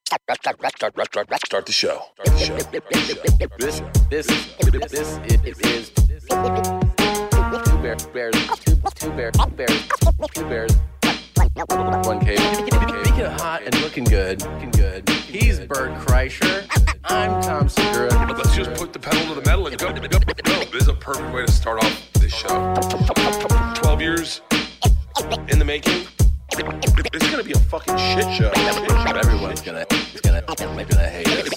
Start the show. This is two bears, one cave. Speaking of hot and looking good, he's Bert Kreischer. I'm Tom Segura. Let's just put the pedal to the metal and go. This is a perfect way to start off this show. 12 years in the making. It's gonna be a fucking shit show. Everyone's gonna hate us.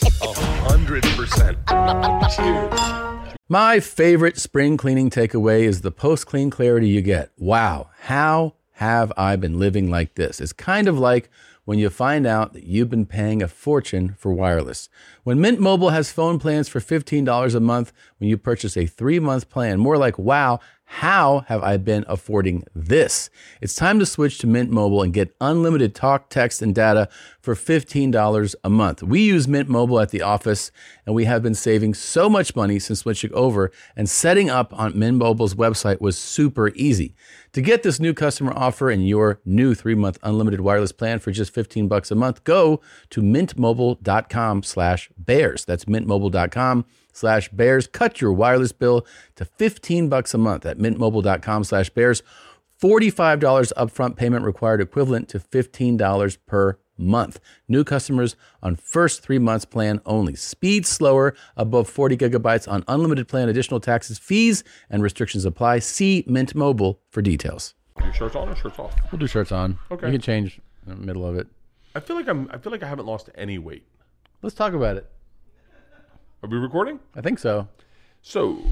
100%. Cheers. My favorite spring cleaning takeaway is the post-clean clarity you get. Wow, how have I been living like this? It's kind of like when you find out that you've been paying a fortune for wireless. When Mint Mobile has phone plans for $15 a month when you purchase a 3-month plan, more like, wow, how have I been affording this? It's time to switch to Mint Mobile and get unlimited talk, text, and data for $15 a month. We use Mint Mobile at the office, and we have been saving so much money since switching over, and setting up on Mint Mobile's website was super easy. To get this new customer offer and your new 3-month unlimited wireless plan for just $15 a month, go to mintmobile.com/bears. That's mintmobile.com/bears. Cut your wireless bill to $15 a month at mintmobile.com/bears. $45 upfront payment required, equivalent to $15 per month. New customers on first 3 months plan only. Speed slower above 40 gigabytes on unlimited plan. Additional taxes, fees, and restrictions apply. See Mint Mobile for details. Your shirts on or shirts off? We'll do shirts on. Okay. You can change in the middle of it. I feel like I haven't lost any weight. Let's talk about it. Are we recording? I think so. So,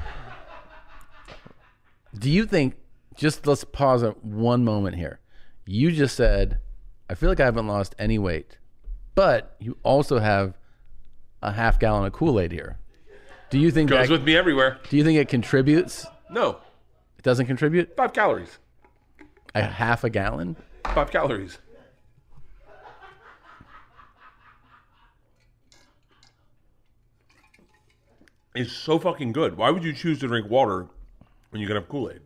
Do you think, just let's pause at one moment here. You just said, I feel like I haven't lost any weight, but you also have a half gallon of Kool-Aid here. Do you think goes that, with me everywhere. do you think it contributes? No, It doesn't contribute? 5 calories. A half a gallon? 5 calories. It's so fucking good. Why would you choose to drink water when you can have Kool-Aid?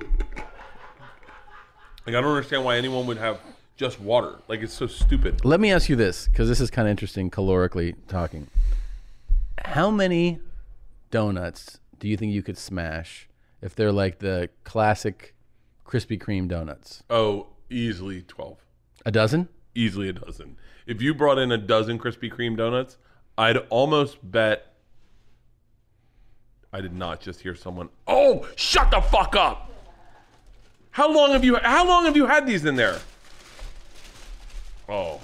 Like, I don't understand why anyone would have just water. Like, it's so stupid. Let me ask you this, because this is kind of interesting calorically talking. How many donuts do you think you could smash if they're like the classic Krispy Kreme donuts? Oh, easily 12. A dozen? Easily a dozen. If you brought in a dozen Krispy Kreme donuts, I'd almost bet. I did not just hear someone. Oh, shut the fuck up! How long have you had these in there? Oh,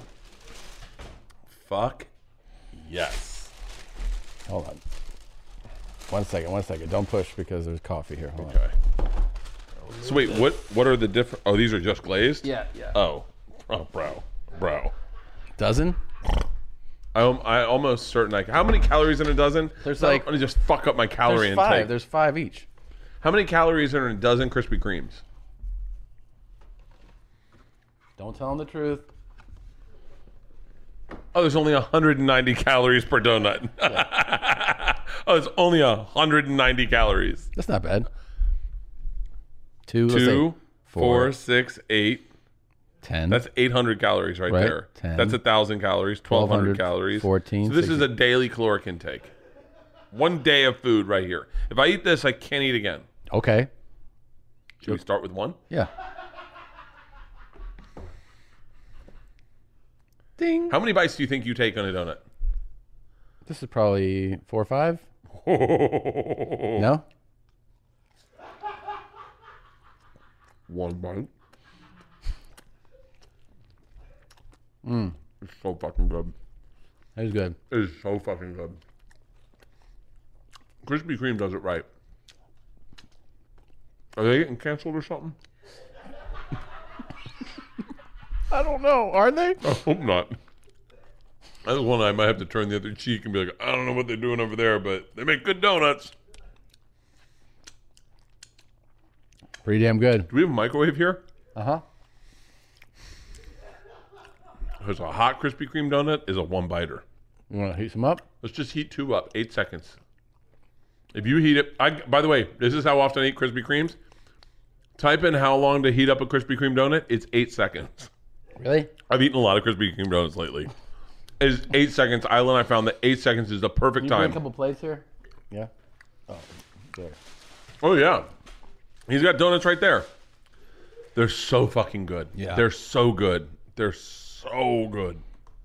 fuck yes. Hold on. One second. Don't push because there's coffee here. Hold Okay. So wait, what are the different? Oh, these are just glazed. Yeah. Oh, bro. Dozen? I almost certain. Like, how many calories in a dozen? There's I'm like- gonna just fuck up my calorie There's 5. intake. There's 5 each. How many calories are in a dozen Krispy Kremes? Don't tell them the truth. Oh, there's only 190 calories per donut. Oh, it's only 190 calories. That's not bad. 2, let's 2, say 4, 6, 8. 10. That's 800 calories right there. 10. That's 1,000 calories, 1,200 calories. 14. So this is a daily caloric intake. One day of food right here. If I eat this, I can't eat again. Okay. Should we start with 1? Yeah. Ding. How many bites do you think you take on a donut? This is probably 4 or 5. No? 1 bite. It's so fucking good. That was good. It is so fucking good. Krispy Kreme does it right. Are they getting canceled or something? I don't know. Are they? I hope not. That's one I might have to turn the other cheek and be like, I don't know what they're doing over there, but they make good donuts. Pretty damn good. Do we have a microwave here? Uh-huh. Because a hot Krispy Kreme donut is a 1-biter. You want to heat some up? Let's just heat 2 up. 8 seconds. If you heat it... by the way, this is how often I eat Krispy Kremes. Type in how long to heat up a Krispy Kreme donut. It's 8 seconds. Really? I've eaten a lot of Krispy Kreme donuts lately. is 8 seconds. Isla and I found that 8 seconds is the perfect Can you bring time. a couple plates here? Yeah. Oh, there. Oh yeah, he's got donuts right there. They're so fucking good. Yeah. They're so good. They're so good.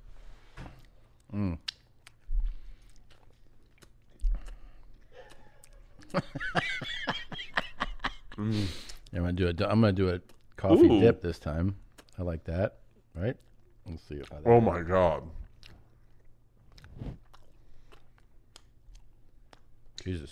I'm gonna do a coffee Ooh. dip this time. I like that. Right? Let's see if I. Oh my god. Jesus.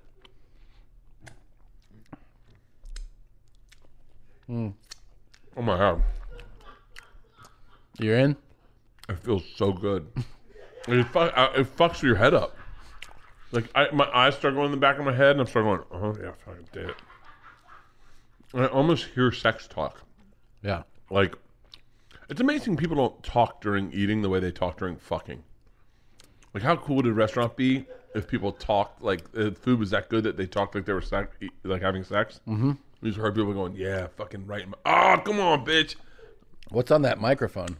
Oh my god. You're in? It feels so good. it fucks with your head up. Like my eyes start going in the back of my head, and I'm starting going, oh yeah, fucking did it. And I almost hear sex talk. Yeah. Like, it's amazing people don't talk during eating the way they talk during fucking. Like, how cool would a restaurant be if people talked, like, if food was that good that they talked like they were like having sex? Mm-hmm. You just heard people going, yeah, fucking right. Oh, come on, bitch. What's on that microphone?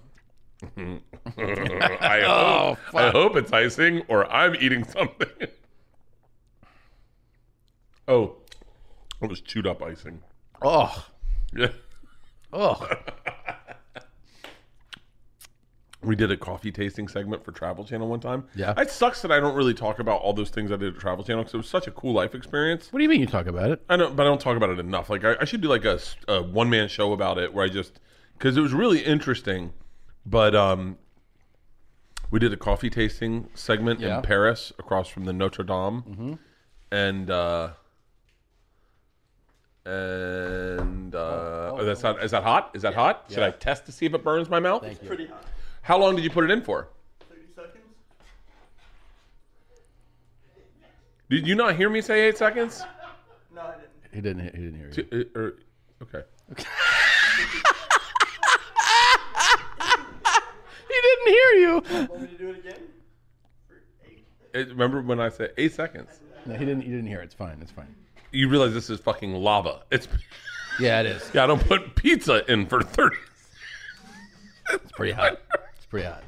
I hope it's icing or I'm eating something. Oh, it was chewed up icing. Oh. Yeah. Oh. We did a coffee tasting segment for Travel Channel one time. Yeah. It sucks that I don't really talk about all those things I did at Travel Channel because it was such a cool life experience. What do you mean you talk about it? I know, but I don't talk about it enough. Like, I should do like a one-man show about it where I just... Because it was really interesting, but we did a coffee tasting segment in Paris across from the Notre Dame. Mm-hmm. And is that hot? Is that hot? Should I test to see if it burns my mouth? Thank you. Pretty hot. How long did you put it in for? 30 seconds? Did you not hear me say 8 seconds? No, I didn't. He didn't hear you. Okay. He didn't hear you. Want me to do it again? For 8? Remember when I said 8 seconds? No, he didn't. You didn't hear it. It's fine. It's fine. You realize this is fucking lava. It's Yeah, it is. yeah. I don't put pizza in for 30. It's pretty hot. It's pretty hot.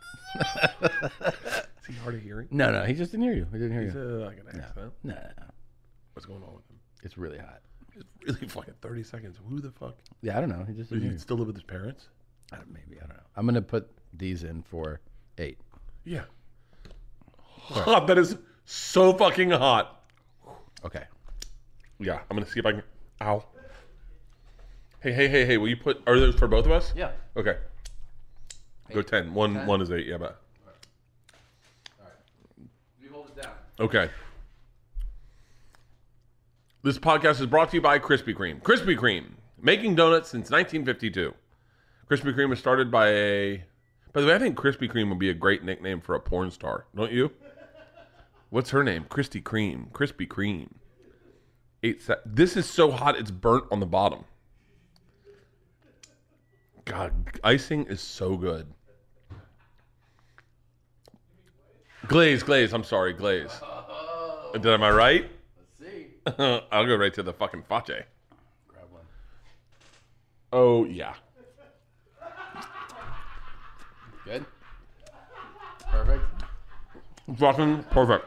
Is he hard of hearing? No, he just didn't hear you. He didn't hear you. Like an accident. No. What's going on with him? It's really hot. It's really fucking 30 seconds. Who the fuck? Yeah, I don't know. He just Does didn't he hear you. still live with his parents? Maybe. I don't know. I'm gonna put these in for 8. Yeah. Hot. That is so fucking hot. Okay. Yeah. I'm gonna see if I can. Ow. Hey. Will you put? Are those for both of us? Yeah. Okay. Go 10. One is 8. Yeah, but. All right. You hold it down. Okay. This podcast is brought to you by Krispy Kreme. Krispy Kreme, making donuts since 1952. Krispy Kreme was started by a... By the way, I think Krispy Kreme would be a great nickname for a porn star. Don't you? What's her name? Krispy Kreme. Krispy Kreme. This is so hot, it's burnt on the bottom. God, icing is so good. Glaze. I'm sorry, glaze. Am I right? Let's see. I'll go right to the fucking face. Grab one. Oh, yeah. Good. Perfect. Fucking perfect.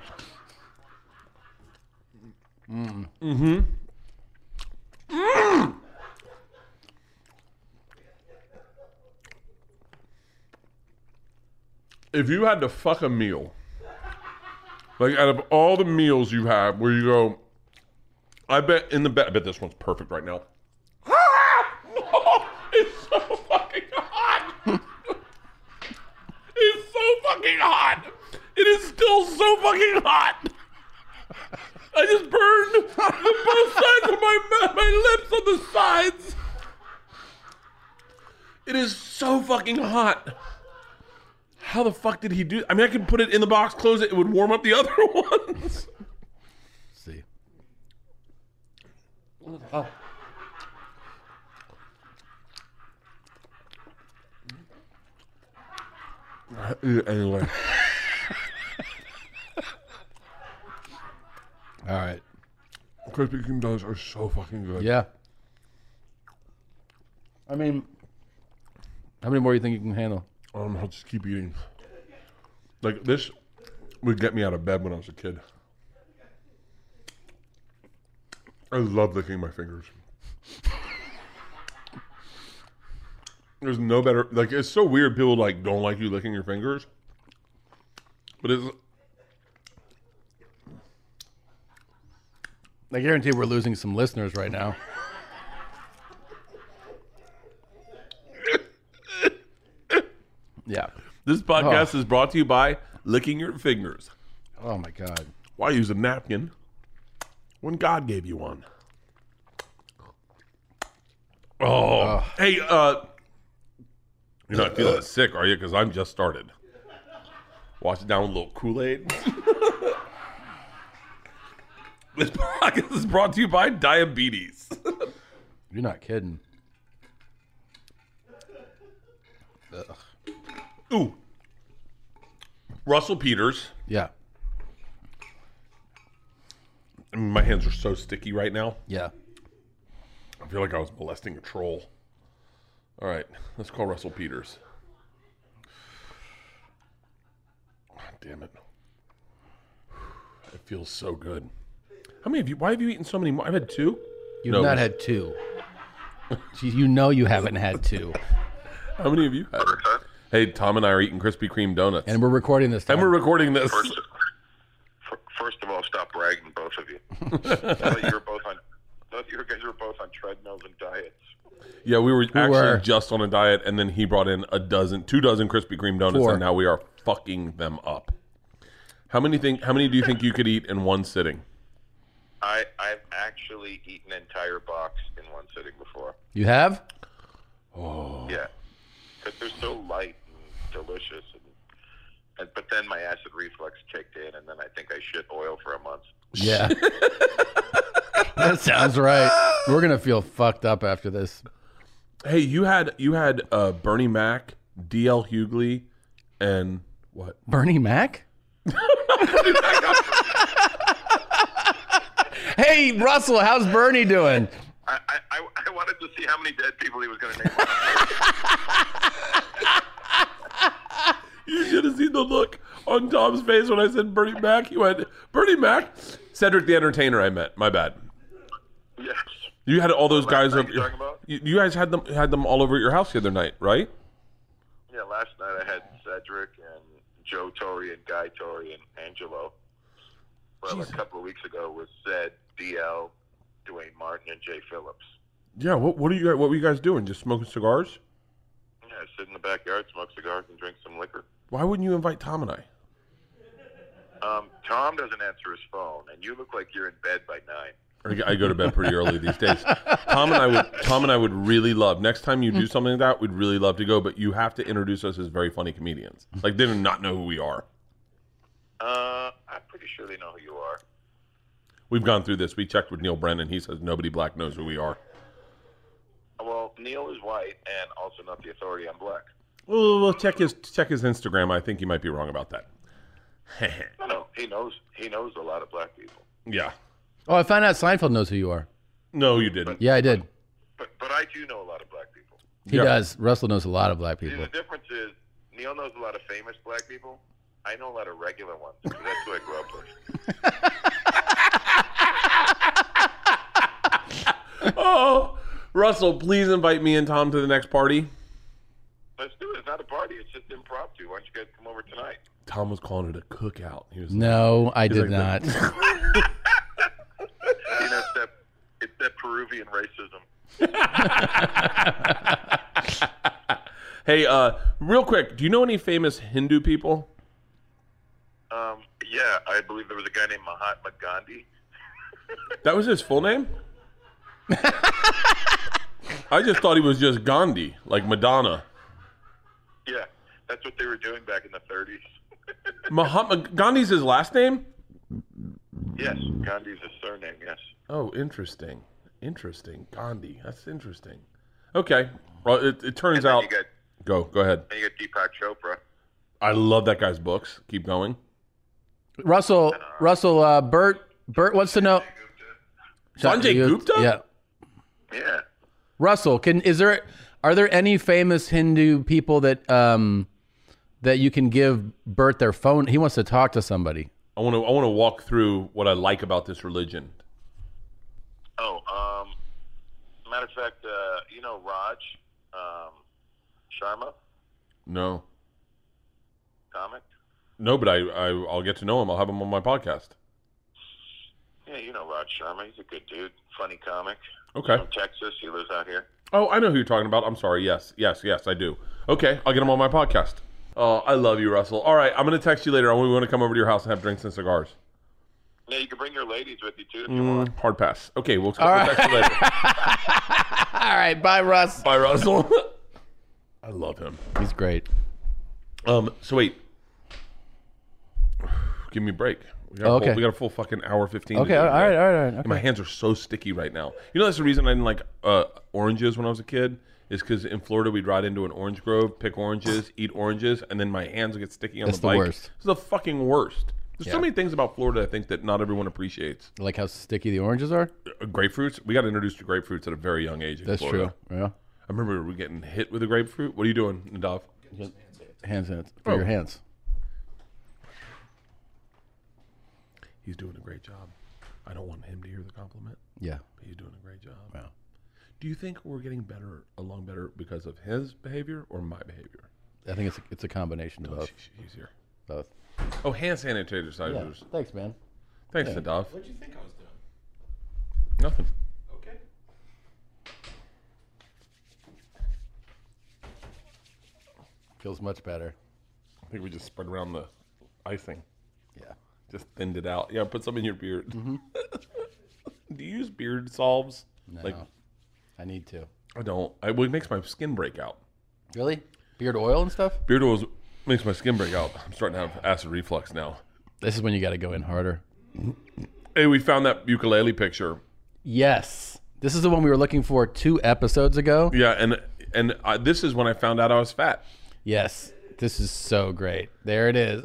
If you had to fuck a meal, like out of all the meals you have where you go, I bet this one's perfect right now. It's so fucking hot. It's so fucking hot. It is still so fucking hot. I just burned both sides of my lips on the sides. It is so fucking hot. How the fuck did he do? I mean, I could put it in the box, close it, it would warm up the other ones. Let's see. Oh. Anyway. All right. Krispy Kreme donuts are so fucking good. Yeah. I mean, how many more do you think you can handle? I'll just keep eating. Like this would get me out of bed when I was a kid. I love licking my fingers. There's no better. Like, it's so weird. People like don't like you licking your fingers, but it's. I guarantee we're losing some listeners right now. Yeah. This podcast is brought to you by licking your fingers. Oh my God. Why use a napkin when God gave you one? Oh, hey, you're not feeling sick, are you? Because I'm just started. Wash it down with a little Kool-Aid. This podcast is brought to you by diabetes. You're not kidding. Ugh. Ooh. Russell Peters. Yeah. I mean, my hands are so sticky right now. Yeah. I feel like I was molesting a troll. All right, let's call Russell Peters. God damn it. It feels so good. How many of you? Why have you eaten so many more? I've had two. You've not had two. You know you haven't had two. How many of you had? Hey, Tom and I are eating Krispy Kreme donuts. And we're recording this time. And we're recording this. First of all, stop bragging, both of you. I thought you guys were both on treadmills and diets. Yeah, we were actually just on a diet, and then he brought in 2 dozen Krispy Kreme donuts, 4. and now we are fucking them up. How many do you think you could eat in one sitting? I've actually eaten an entire box in one sitting before. You have? Oh. Yeah, because they're so light and delicious, but then my acid reflux kicked in, and then I think I shit oil for a month. Yeah. That sounds right. We're gonna feel fucked up after this. Hey, you had Bernie Mac, D.L. Hughley, and what? Bernie Mac? Hey, Russell, how's Bernie doing? I wanted to see how many dead people he was going to name. You should have seen the look on Tom's face when I said Bernie Mac. He went, Bernie Mac? Cedric the Entertainer I met. My bad. Yes. You had all those guys Last over. night you're talking about? You guys had them all over at your house the other night, right? Yeah, last night I had Cedric and Joe Torre and Guy Torre and Angelo. Well, a couple of weeks ago was Zed, DL, Dwayne Martin, and Jay Phillips. Yeah. What were you guys doing? Just smoking cigars? Yeah, sit in the backyard, smoke cigars, and drink some liquor. Why wouldn't you invite Tom and I? Tom doesn't answer his phone, and you look like you're in bed by 9. I go to bed pretty early these days. Tom and I would really love, next time you do something like that, we'd really love to go, but you have to introduce us as very funny comedians. Like, they do not know who we are. I'm pretty sure they know who you are. We've gone through this. We checked with Neil Brennan. He says nobody black knows who we are. Well, Neil is white and also not the authority on black. Well, check his Instagram. I think he might be wrong about that. No, he knows a lot of black people. Yeah. Oh, I found out Seinfeld knows who you are. No, you didn't. Yeah, I did. But I do know a lot of black people. He does. Russell knows a lot of black people. See, the difference is Neil knows a lot of famous black people. I know a lot of regular ones. So that's who I grew up with. Oh, Russell, please invite me and Tom to the next party. Let's do it. It's not a party. It's just impromptu. Why don't you guys come over tonight? Tom was calling it a cookout. He was No, I did like not. You know, it's that Peruvian racism. Hey, real quick, do you know any famous Hindu people? Yeah, I believe there was a guy named Mahatma Gandhi. That was his full name? I just thought he was just Gandhi, like Madonna. Yeah, that's what they were doing back in the 30s. Mahatma Gandhi's his last name? Yes, Gandhi's his surname, yes. Oh, interesting. Gandhi. That's interesting. Okay. Well, it turns out. Go ahead. And you got Deepak Chopra. I love that guy's books. Keep going. Russell, Bert wants to know. Sanjay Gupta? Yeah. Yeah. Russell, are there any famous Hindu people that that you can give Bert their phone. He wants to talk to somebody. I want to walk through what I like about this religion. Oh, matter of fact, you know Raj Sharma, No. comic? No, but I'll get to know him. I'll have him on my podcast. Yeah, you know Raj Sharma. He's a good dude. Funny comic. Okay. From Texas. He lives out here. Oh, I know who you're talking about. I'm sorry. Yes, I do. Okay, I'll get him on my podcast. Oh, I love you, Russell. All right, I'm going to text you later. I want to come over to your house and have drinks and cigars. Yeah, you can bring your ladies with you, too, if you want. Hard pass. Okay, we'll text you later. All right, bye, Russ. Bye, Russell. I love him. He's great. So wait. Give me a break. We got we got a full fucking hour 15. Okay, all right. Okay. My hands are so sticky right now. You know that's the reason I didn't like oranges when I was a kid, is because in Florida we'd ride into an orange grove, pick oranges, eat oranges, and then my hands would get sticky on the bike. Worst. It's the fucking worst. There's so many things about Florida I think that not everyone appreciates. Like how sticky the oranges are? Grapefruits. We got introduced to grapefruits at a very young age in Florida. True. Yeah. I remember we getting hit with a grapefruit. What are you doing, Nadav? Hands for your hands. He's doing a great job. I don't want him to hear the compliment. Yeah. But he's doing a great job. Wow. Do you think we're getting along better because of his behavior or my behavior? I think it's a combination of both. He's here. Both. Oh, hand sanitizer Yeah. sizers. Thanks, man. Thanks, Nadav. What'd you think I was doing? Nothing. Okay. Feels much better. I think we just spread around the icing. Yeah. Just thinned it out. Yeah, put some in your beard. Mm-hmm. Do you use beard solves? No. I need to. I don't. It makes my skin break out. Really? Beard oil and stuff? Beard oil makes my skin break out. I'm starting to have acid reflux now. This is when you got to go in harder. Hey, we found that ukulele picture. Yes. This is the one we were looking for 2 episodes ago. Yeah, and this is when I found out I was fat. Yes. This is so great. There it is.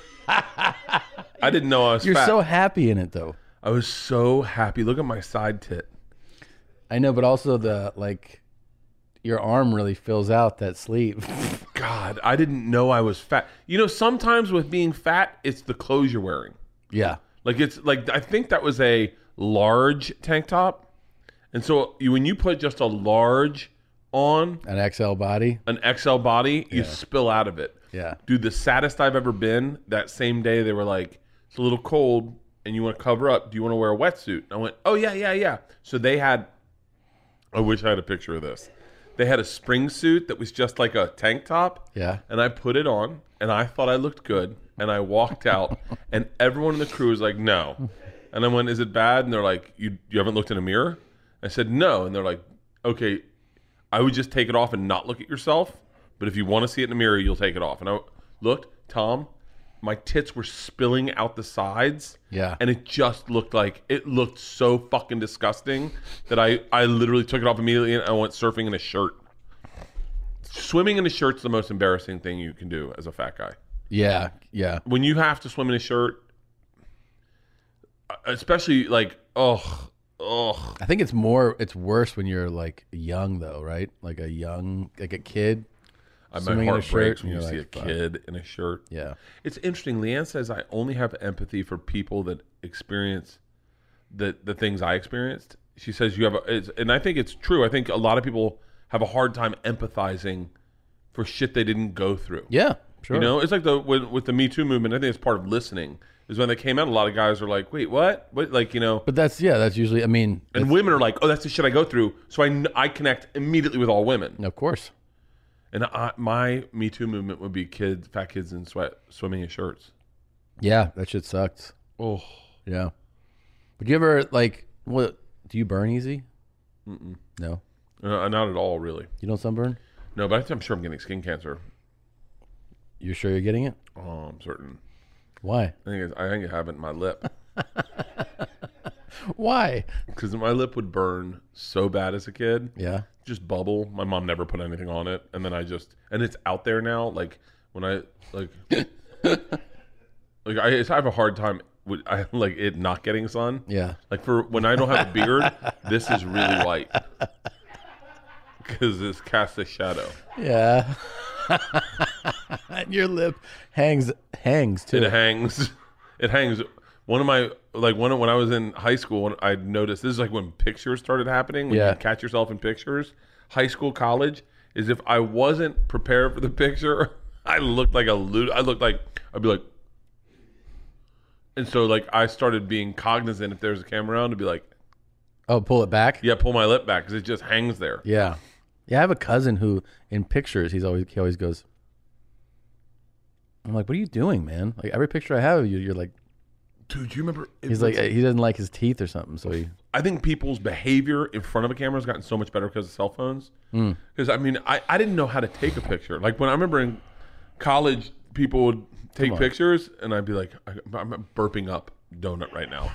I didn't know I was You're fat. so happy in it, though. I was so happy. Look at my side tit. I know, but also your arm really fills out that sleeve. God, I didn't know I was fat. You know, sometimes with being fat, it's the clothes you're wearing. Yeah. I think that was a large tank top. And so when you put just a large on An XL body. an XL body, you spill out of it. Yeah. Dude, the saddest I've ever been, that same day they were like, it's a little cold and you want to cover up. Do you want to wear a wetsuit? And I went, oh, yeah. So they had, I wish I had a picture of this. They had a spring suit that was just like a tank top. Yeah. And I put it on and I thought I looked good. And I walked out and everyone in the crew was like, no. And I went, is it bad? And they're like, you haven't looked in a mirror? I said, no. And they're like, okay, I would just take it off and not look at yourself. But if you want to see it in the mirror, you'll take it off. And I looked, Tom, my tits were spilling out the sides. Yeah. And it just looked so fucking disgusting that I literally took it off immediately and I went surfing in a shirt. Swimming in a shirt's the most embarrassing thing you can do as a fat guy. Yeah. When you have to swim in a shirt, especially like, ugh. I think it's worse when you're like young though, right? Like a kid. My swimming heart in a shirt, breaks when and you you're see like, a fuck. kid in a shirt. Yeah. It's interesting. Leanne says, I only have empathy for people that experience the things I experienced. She says you have, and I think it's true. I think a lot of people have a hard time empathizing for shit they didn't go through. Yeah, sure. You know, it's like with the Me Too movement. I think it's part of listening. Is when they came out, a lot of guys are like, "Wait, what?" But like, you know, But that's usually. I mean, and women are like, "Oh, that's the shit I go through." So I connect immediately with all women. of course. And my Me Too movement would be fat kids in swimming in shirts. Yeah, that shit sucks. Oh, Yeah. But do you ever do you burn easy? No. not at all, really. You don't sunburn? No, but I'm sure I'm getting skin cancer. You're sure you're getting it? Oh, I'm certain. Why? I think I have it in my lip Why? because my lip would burn so bad as a kid. Yeah. Just bubble. My mom never put anything on it, and then and it's out there now. Like when I I have a hard time with it not getting sun. Yeah. Like for when I don't have a beard, this is really white because this casts a shadow. Yeah. Your lip hangs too. It hangs. It hangs. One of my when I was in high school, I noticed this is like when pictures started happening. When you catch yourself in pictures, high school, college. Is if I wasn't prepared for the picture, I looked like a loot. I'd be like, and so like I started being cognizant if there's a camera around to be like, oh, pull it back. Yeah, pull my lip back because it just hangs there. Yeah. I have a cousin who, in pictures, he always goes. I'm like, what are you doing, man? Like every picture I have of you, you're like, dude. Do you remember? He's like, he doesn't like his teeth or something, so he. I think people's behavior in front of a camera has gotten so much better because of cell phones. Because I mean, I didn't know how to take a picture. Like when I remember in college, people would take pictures, and I'd be like, I'm burping up donut right now.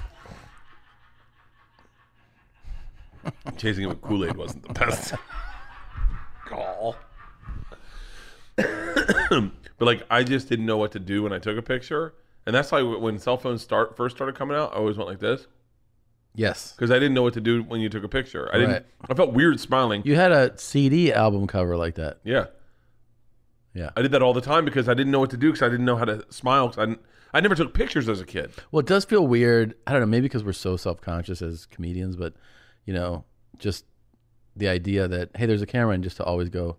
Chasing it with Kool-Aid wasn't the best call. But like, I just didn't know what to do when I took a picture, and that's why when cell phones first started coming out, I always went like this. Yes, because I didn't know what to do when you took a picture. I felt weird smiling. You had a CD album cover like that. Yeah. Yeah. I did that all the time because I didn't know what to do because I didn't know how to smile. I never took pictures as a kid. Well, it does feel weird. I don't know, maybe because we're so self-conscious as comedians, but just the idea that, hey, there's a camera, and just to always go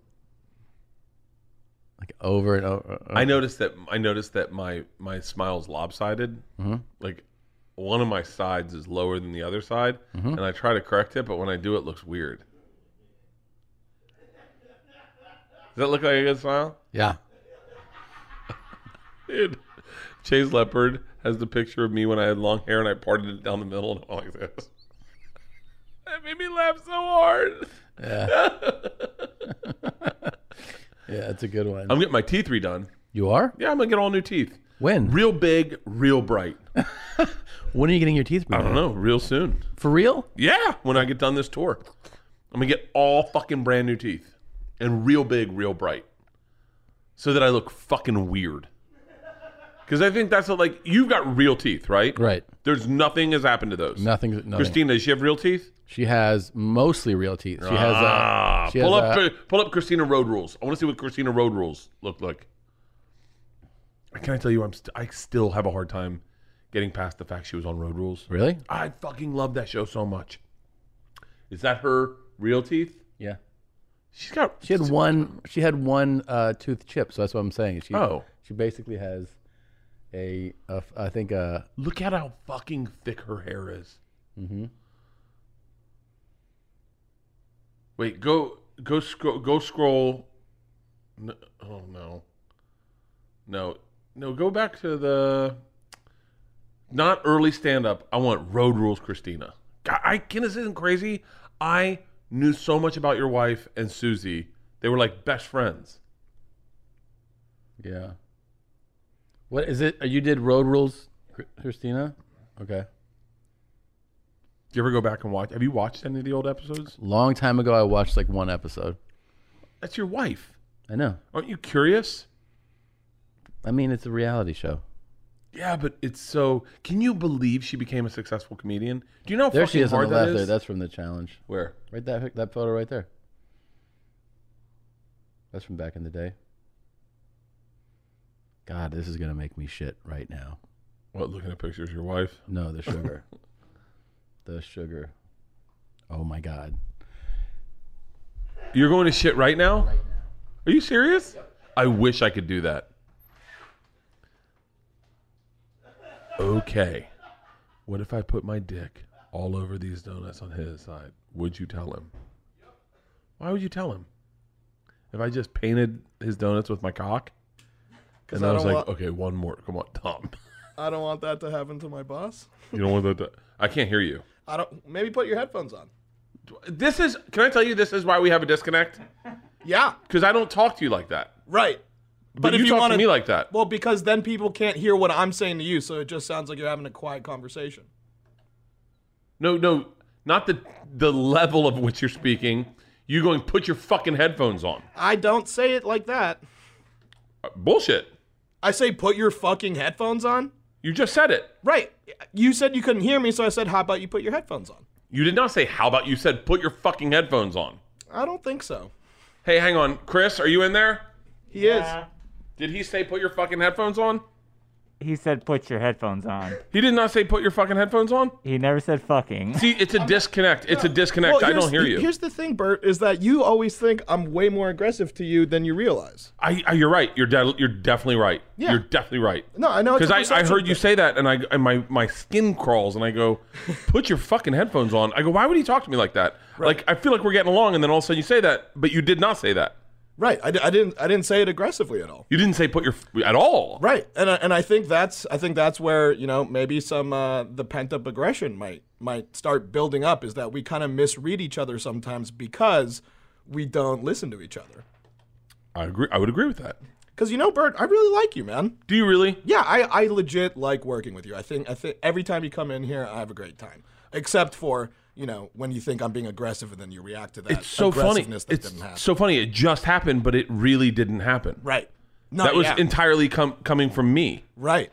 like over and over. I noticed that my smile's lopsided. Mm-hmm. Like one of my sides is lower than the other side, and I try to correct it, but when I do it looks weird. Does that look like a good smile? Yeah. Dude, Chase Leopard has the picture of me when I had long hair and I parted it down the middle and all like this. That made me laugh so hard. Yeah. Yeah, it's a good one. I'm getting my teeth redone. You are? Yeah, I'm going to get all new teeth. When? Real big, real bright. When are you getting your teeth redone? I don't know. Real soon. For real? Yeah, when I get done this tour. I'm going to get all fucking brand new teeth. And real big, real bright. So that I look fucking weird. Because I think that's like, you've got real teeth, right? Right. There's nothing has happened to those. Nothing. Christina, does she have real teeth? She has mostly real teeth. She has. Pull up Christina Road Rules. I want to see what Christina Road Rules look like. Can I tell you, I still have a hard time getting past the fact she was on Road Rules. Really? I fucking love that show so much. Is that her real teeth? Yeah. She had one tooth chip, so that's what I'm saying. She basically has I think look at how fucking thick her hair is. Mm-hmm. Wait, go scroll. No, oh no, go back to the not early stand up. I want Road Rules Christina. God, this isn't crazy. I knew so much about your wife and Susie. They were like best friends. Yeah. What is it? You did Road Rules, Christina? Okay. Do you ever go back and watch? Have you watched any of the old episodes? Long time ago, I watched like one episode. That's your wife. I know. Aren't you curious? I mean, it's a reality show. Yeah, but it's so... Can you believe she became a successful comedian? Do you know how there she is hard on the that left is? there. That's from the challenge. Where? Right, that photo right there. That's from back in the day. God, this is going to make me shit right now. What, looking at pictures of your wife? No, the sugar. The sugar. Oh, my God. You're going to shit right now? Right now. Are you serious? Yep. I wish I could do that. Okay. What if I put my dick all over these donuts on his side? Would you tell him? Why would you tell him? If I just painted his donuts with my cock? And I was like, okay, one more. Come on, Tom. I don't want that to happen to my boss. You don't want that to... I can't hear you. Maybe put your headphones on. Can I tell you this is why we have a disconnect? Yeah. Because I don't talk to you like that. Right. But if you talk to me like that. Well, because then people can't hear what I'm saying to you, so it just sounds like you're having a quiet conversation. No, not the level of which you're speaking. You going, put your fucking headphones on. I don't say it like that. Bullshit. I say put your fucking headphones on. You just said it. Right. You said you couldn't hear me, so I said, how about you put your headphones on? You did not say, how about you said, put your fucking headphones on. I don't think so. Hey, hang on. Chris, are you in there? He is. Did he say put your fucking headphones on? He said put your headphones on. He did not say put your fucking headphones on? He never said fucking. See, it's a disconnect. It's a disconnect. I don't hear you. Here's the thing, Bert, is that you always think I'm way more aggressive to you than you realize. You're right. You're definitely right. Yeah. You're definitely right. No, I know. Because I heard you say that, and my skin crawls, and I go, put your fucking headphones on. I go, why would he talk to me like that? Right. Like, I feel like we're getting along, and then all of a sudden you say that, but you did not say that. Right. I didn't say it aggressively at all. You didn't say at all. Right. And I think that's where, maybe some the pent up aggression might start building up, is that we kind of misread each other sometimes because we don't listen to each other. I agree. I would agree with that. Because Bert, I really like you, man. Do you really? Yeah, I legit like working with you. I think every time you come in here, I have a great time. Except for when you think I'm being aggressive and then you react to that. It's so funny. That It's didn't happen. so funny. It just happened, but it really didn't happen. Right. No, That was yeah. entirely coming from me. Right.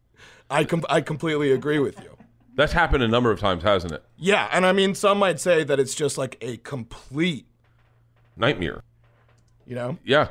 I completely agree with you. That's happened a number of times, hasn't it? Yeah, and I mean, some might say that it's just like a complete, Nightmare. Yeah.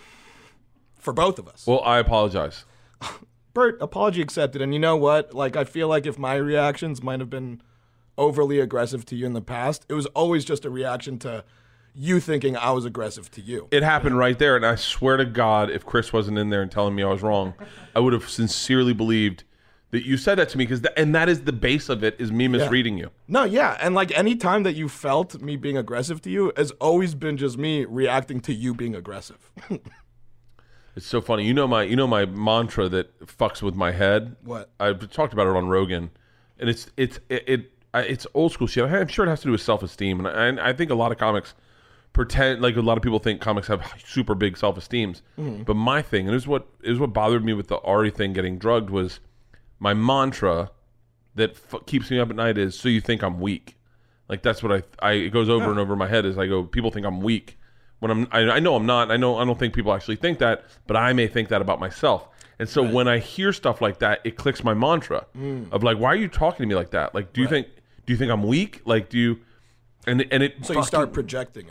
for both of us. Well, I apologize. Bert, apology accepted. And you know what? Like, I feel like if my reactions might have been overly aggressive to you in the past, it was always just a reaction to you thinking I was aggressive to you. It happened right there, and I swear to God, if Chris wasn't in there and telling me I was wrong, I would have sincerely believed that you said that to me, and that is the base of it, is me misreading you. No, yeah, and like any time that you felt me being aggressive to you has always been just me reacting to you being aggressive. It's so funny. You know my mantra that fucks with my head? What? I've talked about it on Rogan, and it's old school shit. I'm sure it has to do with self-esteem, and I think a lot of comics pretend, like a lot of people think comics have super big self-esteems. But my thing, and it was what bothered me with the Ari thing getting drugged, was my mantra that keeps me up at night is, so you think I'm weak. Like that's what it goes over and over in my head, is I go, people think I'm weak when I know I'm not. I don't think people actually think that, but I may think that about myself. And so when I hear stuff like that, it clicks my mantra of like, why are you talking to me like that? Like, do you think I'm weak? Like, do you? And it. So you start projecting it.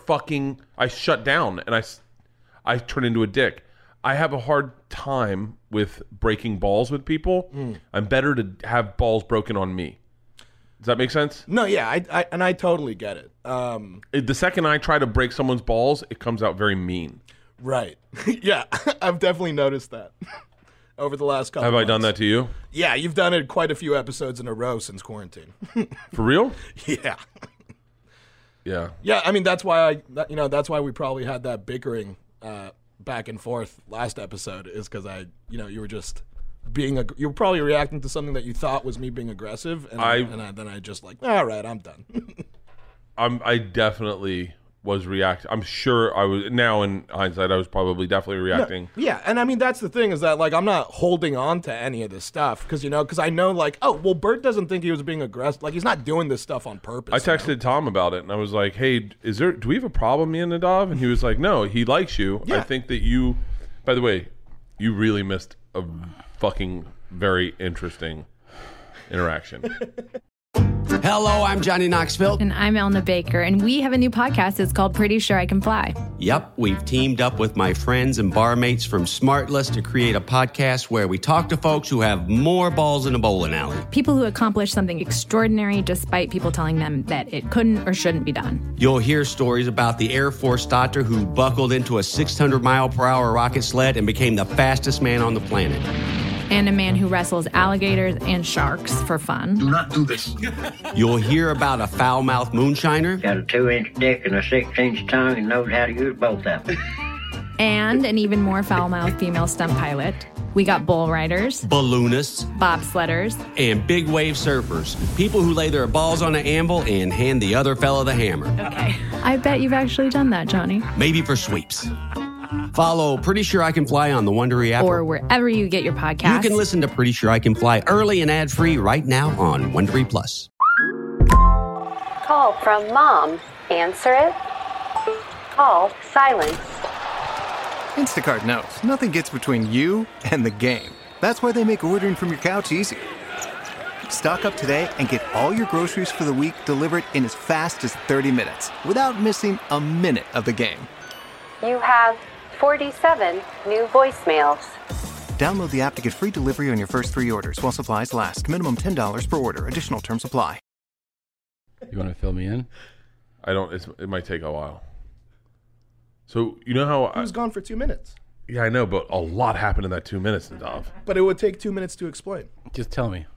I shut down and I turn into a dick. I have a hard time with breaking balls with people. I'm better to have balls broken on me. Does that make sense? No, yeah, I totally get it. The second I try to break someone's balls, it comes out very mean. Right. Yeah, I've definitely noticed that over the last couple Have months. I done that to you? Yeah, you've done it quite a few episodes in a row since quarantine. For real? Yeah. Yeah. Yeah, I mean, that's why that's why we probably had that bickering back and forth last episode, is because you were just you were probably reacting to something that you thought was me being aggressive, and then I just like, all right, I'm done. I definitely was reacting. I'm sure I was. Now in hindsight, I was probably definitely reacting. No, yeah, and I mean that's the thing, is that like I'm not holding on to any of this stuff because I know like, oh well, Bert doesn't think he was being aggressive. Like he's not doing this stuff on purpose. I texted Tom about it, and I was like, "Hey, do we have a problem, me and Nadav?" And he was like, "No, he likes you. Yeah. I think that you. By the way, you really missed a fucking very interesting interaction." Hello, I'm Johnny Knoxville. And I'm Elna Baker, and we have a new podcast. It's called Pretty Sure I Can Fly. Yep, we've teamed up with my friends and barmates from Smartless to create a podcast where we talk to folks who have more balls in a bowling alley. People who accomplish something extraordinary despite people telling them that it couldn't or shouldn't be done. You'll hear stories about the Air Force doctor who buckled into a 600-mile-per-hour rocket sled and became the fastest man on the planet. And a man who wrestles alligators and sharks for fun. Do not do this. You'll hear about a foul-mouthed moonshiner. Got a 2-inch dick and a 6-inch tongue and knows how to use both of them. And an even more foul-mouthed female stunt pilot. We got bull riders, balloonists, bobsledders, and big wave surfers. People who lay their balls on an anvil and hand the other fella the hammer. Okay. I bet you've actually done that, Johnny. Maybe for sweeps. Follow Pretty Sure I Can Fly on the Wondery app. Or wherever you get your podcasts. You can listen to Pretty Sure I Can Fly early and ad-free right now on Wondery Plus. Call from mom. Answer it. Call silence. Instacart knows nothing gets between you and the game. That's why they make ordering from your couch easy. Stock up today and get all your groceries for the week delivered in as fast as 30 minutes without missing a minute of the game. You have 47 new voicemails. Download the app to get free delivery on your first 3 orders while supplies last. Minimum $10 per order. Additional terms apply. You want to fill me in? I don't. It might take a while. So you know how He was gone for 2 minutes. Yeah, I know, but a lot happened in that 2 minutes, Nadav. But it would take 2 minutes to explain. Just tell me.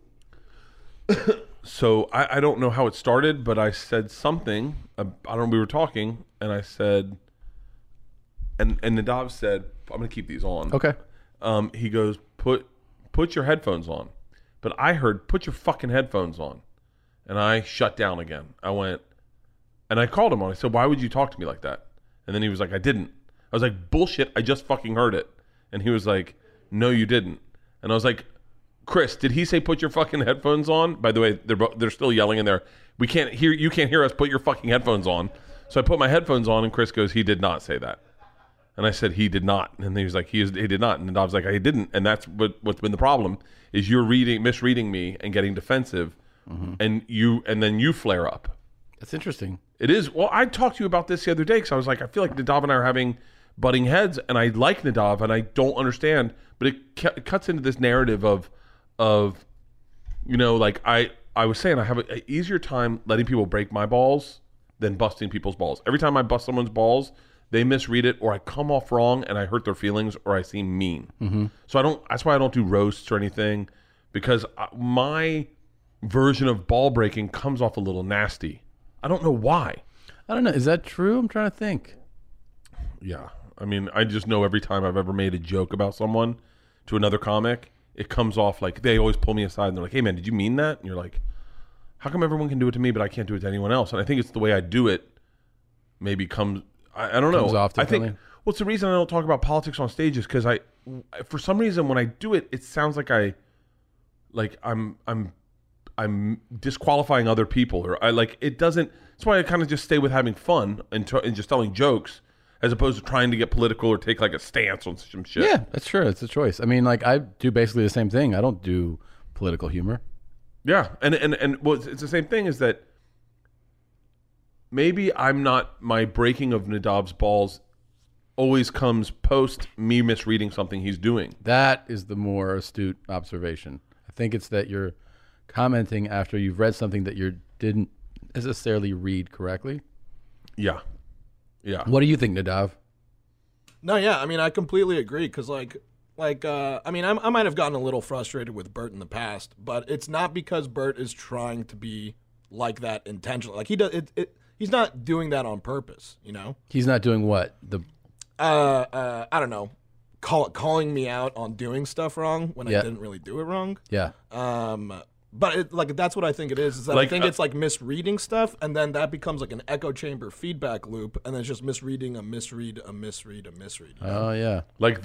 So I don't know how it started, but I said something. I don't know. We were talking, and I said, and Nadav said, "I'm going to keep these on." Okay. He goes, "Put your headphones on," but I heard, "Put your fucking headphones on," and I shut down again. I went, and I called him on. I said, "Why would you talk to me like that?" And then he was like, "I didn't." I was like, "Bullshit! I just fucking heard it." And he was like, "No, you didn't." And I was like, "Chris, did he say put your fucking headphones on?" By the way, they're still yelling in there. We can't hear. You can't hear us. Put your fucking headphones on. So I put my headphones on, and Chris goes, "He did not say that." And I said, "He did not." And he was like, he did not. And Nadav's like, "I didn't." And that's what's been the problem is you're misreading me and getting defensive, and then you flare up. That's interesting. It is. Well, I talked to you about this the other day because I was like, I feel like Nadav and I are having butting heads, and I like Nadav, and I don't understand, but it cuts into this narrative of like I was saying, I have an easier time letting people break my balls than busting people's balls. Every time I bust someone's balls, they misread it, or I come off wrong and I hurt their feelings, or I seem mean. Mm-hmm. So that's why I don't do roasts or anything, because my version of ball breaking comes off a little nasty. I don't know why. I don't know. Is that true? I'm trying to think. Yeah. I mean, I just know every time I've ever made a joke about someone to another comic, it comes off like they always pull me aside and they're like, "Hey man, did you mean that?" And you're like, "How come everyone can do it to me, but I can't do it to anyone else?" And I think it's the way I do it maybe comes, I don't know. Comes off I think, differently. well, it's the reason I don't talk about politics on stage is because for some reason when I do it, it sounds like I'm disqualifying other people, or it doesn't. That's why I kind of just stay with having fun and just telling jokes, as opposed to trying to get political or take like a stance on some shit. Yeah, that's true. It's a choice. I mean, like I do basically the same thing. I don't do political humor. Yeah, and well, it's the same thing. Is that maybe my breaking of Nadav's balls always comes post me misreading something he's doing. That is the more astute observation. I think it's that you're commenting after you've read something that you didn't necessarily read correctly. Yeah. What do you think, Nadav? No, yeah, I mean, I completely agree because, I might have gotten a little frustrated with Bert in the past, but it's not because Bert is trying to be like that intentionally. Like he's not doing that on purpose, you know. He's not doing what I don't know, calling me out on doing stuff wrong when I didn't really do it wrong. Yeah. But that's what I think it is that I think it's like misreading stuff, and then that becomes like an echo chamber feedback loop, and then it's just misreading a misread, a misread, a misread. You know? Oh, yeah. Like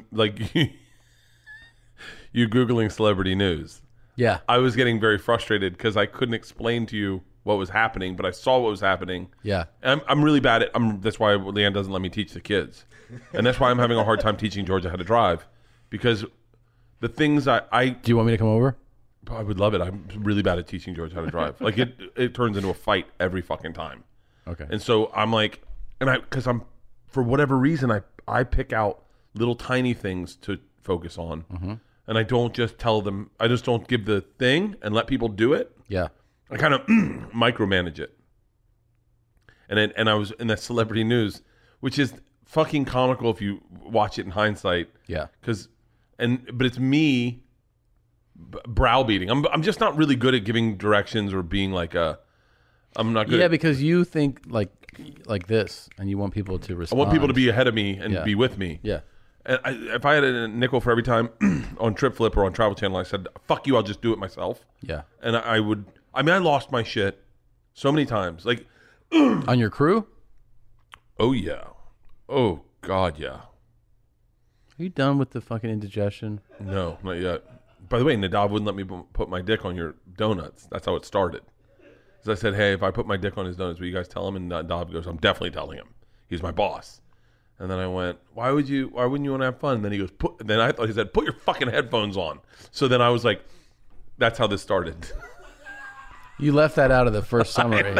you Googling celebrity news. Yeah. I was getting very frustrated because I couldn't explain to you what was happening, but I saw what was happening. Yeah. I'm really bad at that's why Leanne doesn't let me teach the kids. And that's why I'm having a hard time teaching Georgia how to drive, because the things I Do you want me to come over? I would love it. I'm really bad at teaching George how to drive. Like it turns into a fight every fucking time. Okay. And so I'm like, because for whatever reason, I pick out little tiny things to focus on. Mm-hmm. And I don't just tell them, I just don't give the thing and let people do it. Yeah. I kind of micromanage it. And I was in that celebrity news, which is fucking comical if you watch it in hindsight. Yeah. But it's me browbeating. I'm just not really good at giving directions or being like I'm not good. Yeah, because you think like this, and you want people to respond. I want people to be ahead of me and be with me. Yeah. And if I had a nickel for every time on Trip Flip or on Travel Channel, I said, "Fuck you, I'll just do it myself." Yeah. And I lost my shit so many times. Like on your crew? Oh yeah. Oh God, yeah. Are you done with the fucking indigestion? No, not yet. By the way, Nadav wouldn't let me put my dick on your donuts. That's how it started. Because I said, "Hey, if I put my dick on his donuts, will you guys tell him?" And Nadav goes, "I'm definitely telling him. He's my boss." And then I went, why wouldn't you want to have fun? And then he goes, then I thought he said, "Put your fucking headphones on." So then I was like, that's how this started. You left that out of the first summary.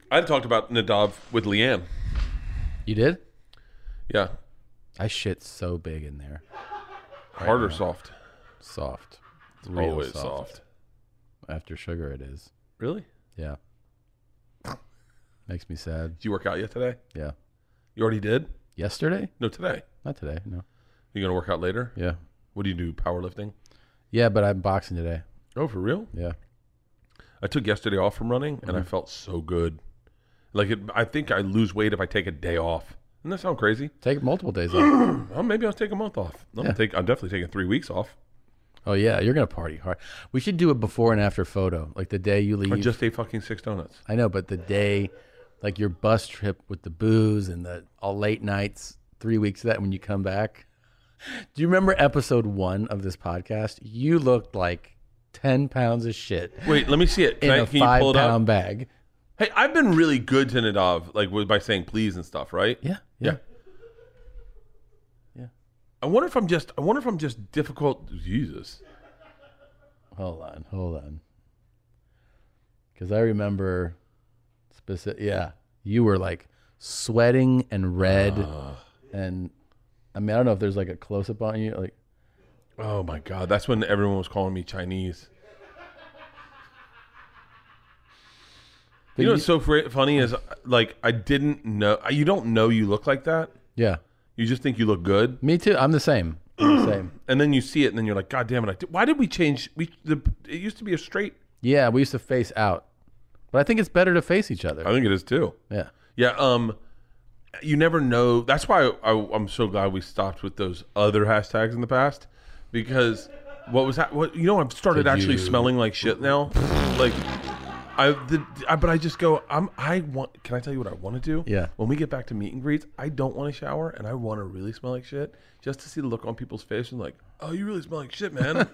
I talked about Nadav with Leanne. You did? Yeah. I shit so big in there. Hard or soft? Soft. It's Real always soft. After sugar, it is. Really? Yeah. Makes me sad. Did you work out yet today? Yeah. You already did? Yesterday? No, today. Not today, no. You going to work out later? Yeah. What do you do, powerlifting? Yeah, but I'm boxing today. Oh, for real? Yeah. I took yesterday off from running, and I felt so good. Like, I think I lose weight if I take a day off. Doesn't that sound crazy? Take multiple days off. Well, maybe I'll take a month off. I'm definitely taking 3 weeks off. Oh, yeah. You're going to party hard. We should do a before and after photo. Like the day you leave. I just ate fucking 6 donuts. I know, but the day, like your bus trip with the booze and the all late nights, 3 weeks of that when you come back. Do you remember episode 1 of this podcast? You looked like 10 pounds of shit. Wait, let me see it. Can you pull it out? 5-pound bag. Hey, I've been really good to Nadav, like by saying please and stuff, right? Yeah. I wonder if I'm just difficult. Jesus. Hold on. Because I remember Yeah, you were like sweating and red, and I mean I don't know if there's like a close up on you, like. Oh my God, that's when everyone was calling me Chinese. You know what's so funny is, like, I didn't know. You don't know you look like that. Yeah. You just think you look good. Me too. I'm the same. And then you see it, and then you're like, God damn it! Why did we change? It used to be a straight. Yeah, we used to face out, but I think it's better to face each other. I think it is too. Yeah. Yeah. You never know. That's why I'm so glad we stopped with those other hashtags in the past, because what was that? What I've started actually smelling like shit now. Like. But I just go. Can I tell you what I want to do? Yeah. When we get back to meet and greets, I don't want to shower, and I want to really smell like shit, just to see the look on people's face and like, oh, you really smell like shit, man.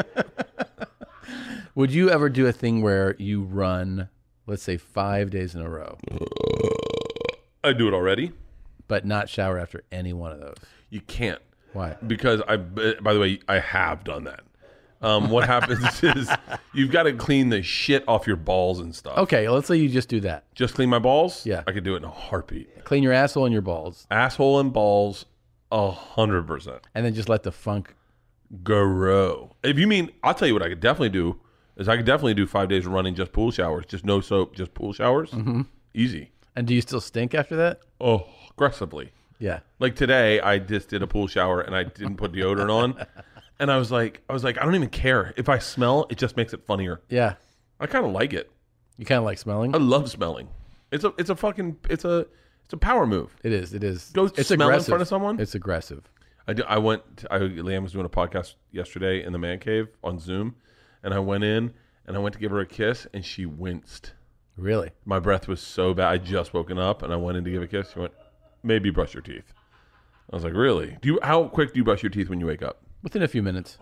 Would you ever do a thing where you run, let's say, 5 days in a row? I do it already, but not shower after any one of those. You can't. Why? Because by the way, I have done that. What happens is you've got to clean the shit off your balls and stuff. Okay, let's say you just do that. Just clean my balls? Yeah. I could do it in a heartbeat. Clean your asshole and your balls. Asshole and balls, 100%. And then just let the funk grow. If you mean, I'll tell you what I could definitely do is I could definitely do 5 days of running, just pool showers, just no soap, just pool showers. Mm-hmm. Easy. And do you still stink after that? Oh, aggressively. Yeah. Like today, I just did a pool shower and I didn't put deodorant on. And I was like, I don't even care. If I smell, it just makes it funnier. Yeah. I kind of like it. You kind of like smelling? I love smelling. It's a power move. It is. Go it's smell aggressive. in front of someone. It's aggressive. Liam was doing a podcast yesterday in the man cave on Zoom, and I went in and I went to give her a kiss, and she winced. Really? My breath was so bad. I just woken up, and I went in to give a kiss. She went, maybe brush your teeth. I was like, really? How quick do you brush your teeth when you wake up? Within a few minutes.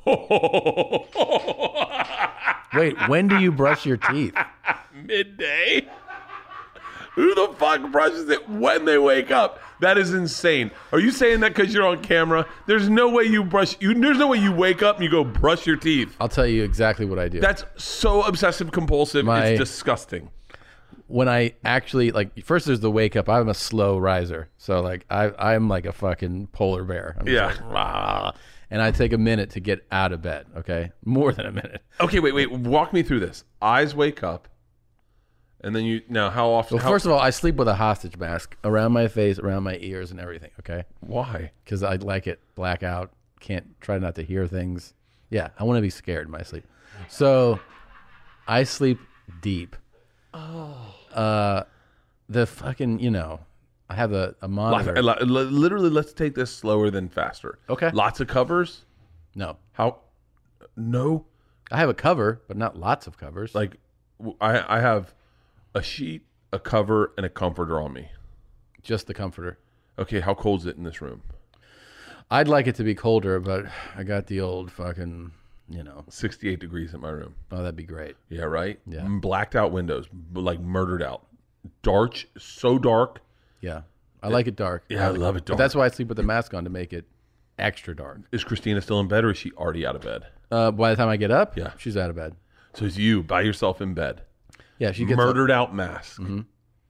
Wait, when do you brush your teeth? Midday. Who the fuck brushes it when they wake up? That is insane. Are you saying that because you're on camera? There's no way you there's no way you wake up and you go brush your teeth. I'll tell you exactly what I do. That's so obsessive compulsive. It's disgusting. When I actually, like, first there's the wake up. I'm a slow riser. So, like, I'm like a fucking polar bear. I'm just like, rah. And I take a minute to get out of bed, okay? More than a minute. Okay, wait. Walk me through this. Eyes wake up. And then how often? Well, first of all, I sleep with a hostage mask around my face, around my ears and everything, okay? Why? Because I like it. Blackout. Try not to hear things. Yeah, I want to be scared in my sleep. So I sleep deep. Oh. The fucking, I have a monitor. Literally, let's take this slower than faster. Okay. Lots of covers? No. How? No. I have a cover, but not lots of covers. Like, I have a sheet, a cover, and a comforter on me. Just the comforter. Okay, how cold is it in this room? I'd like it to be colder, but I got the old fucking, 68 degrees in my room. Oh, that'd be great. Yeah, right? Yeah. Blacked out windows, like murdered out. Dark, so dark. Yeah. I like it dark. Yeah, I love it dark. But that's why I sleep with the mask on, to make it extra dark. Is Christina still in bed, or is she already out of bed? By the time I get up, yeah, she's out of bed. So it's you by yourself in bed. Yeah, she gets murdered out mask. Mm-hmm.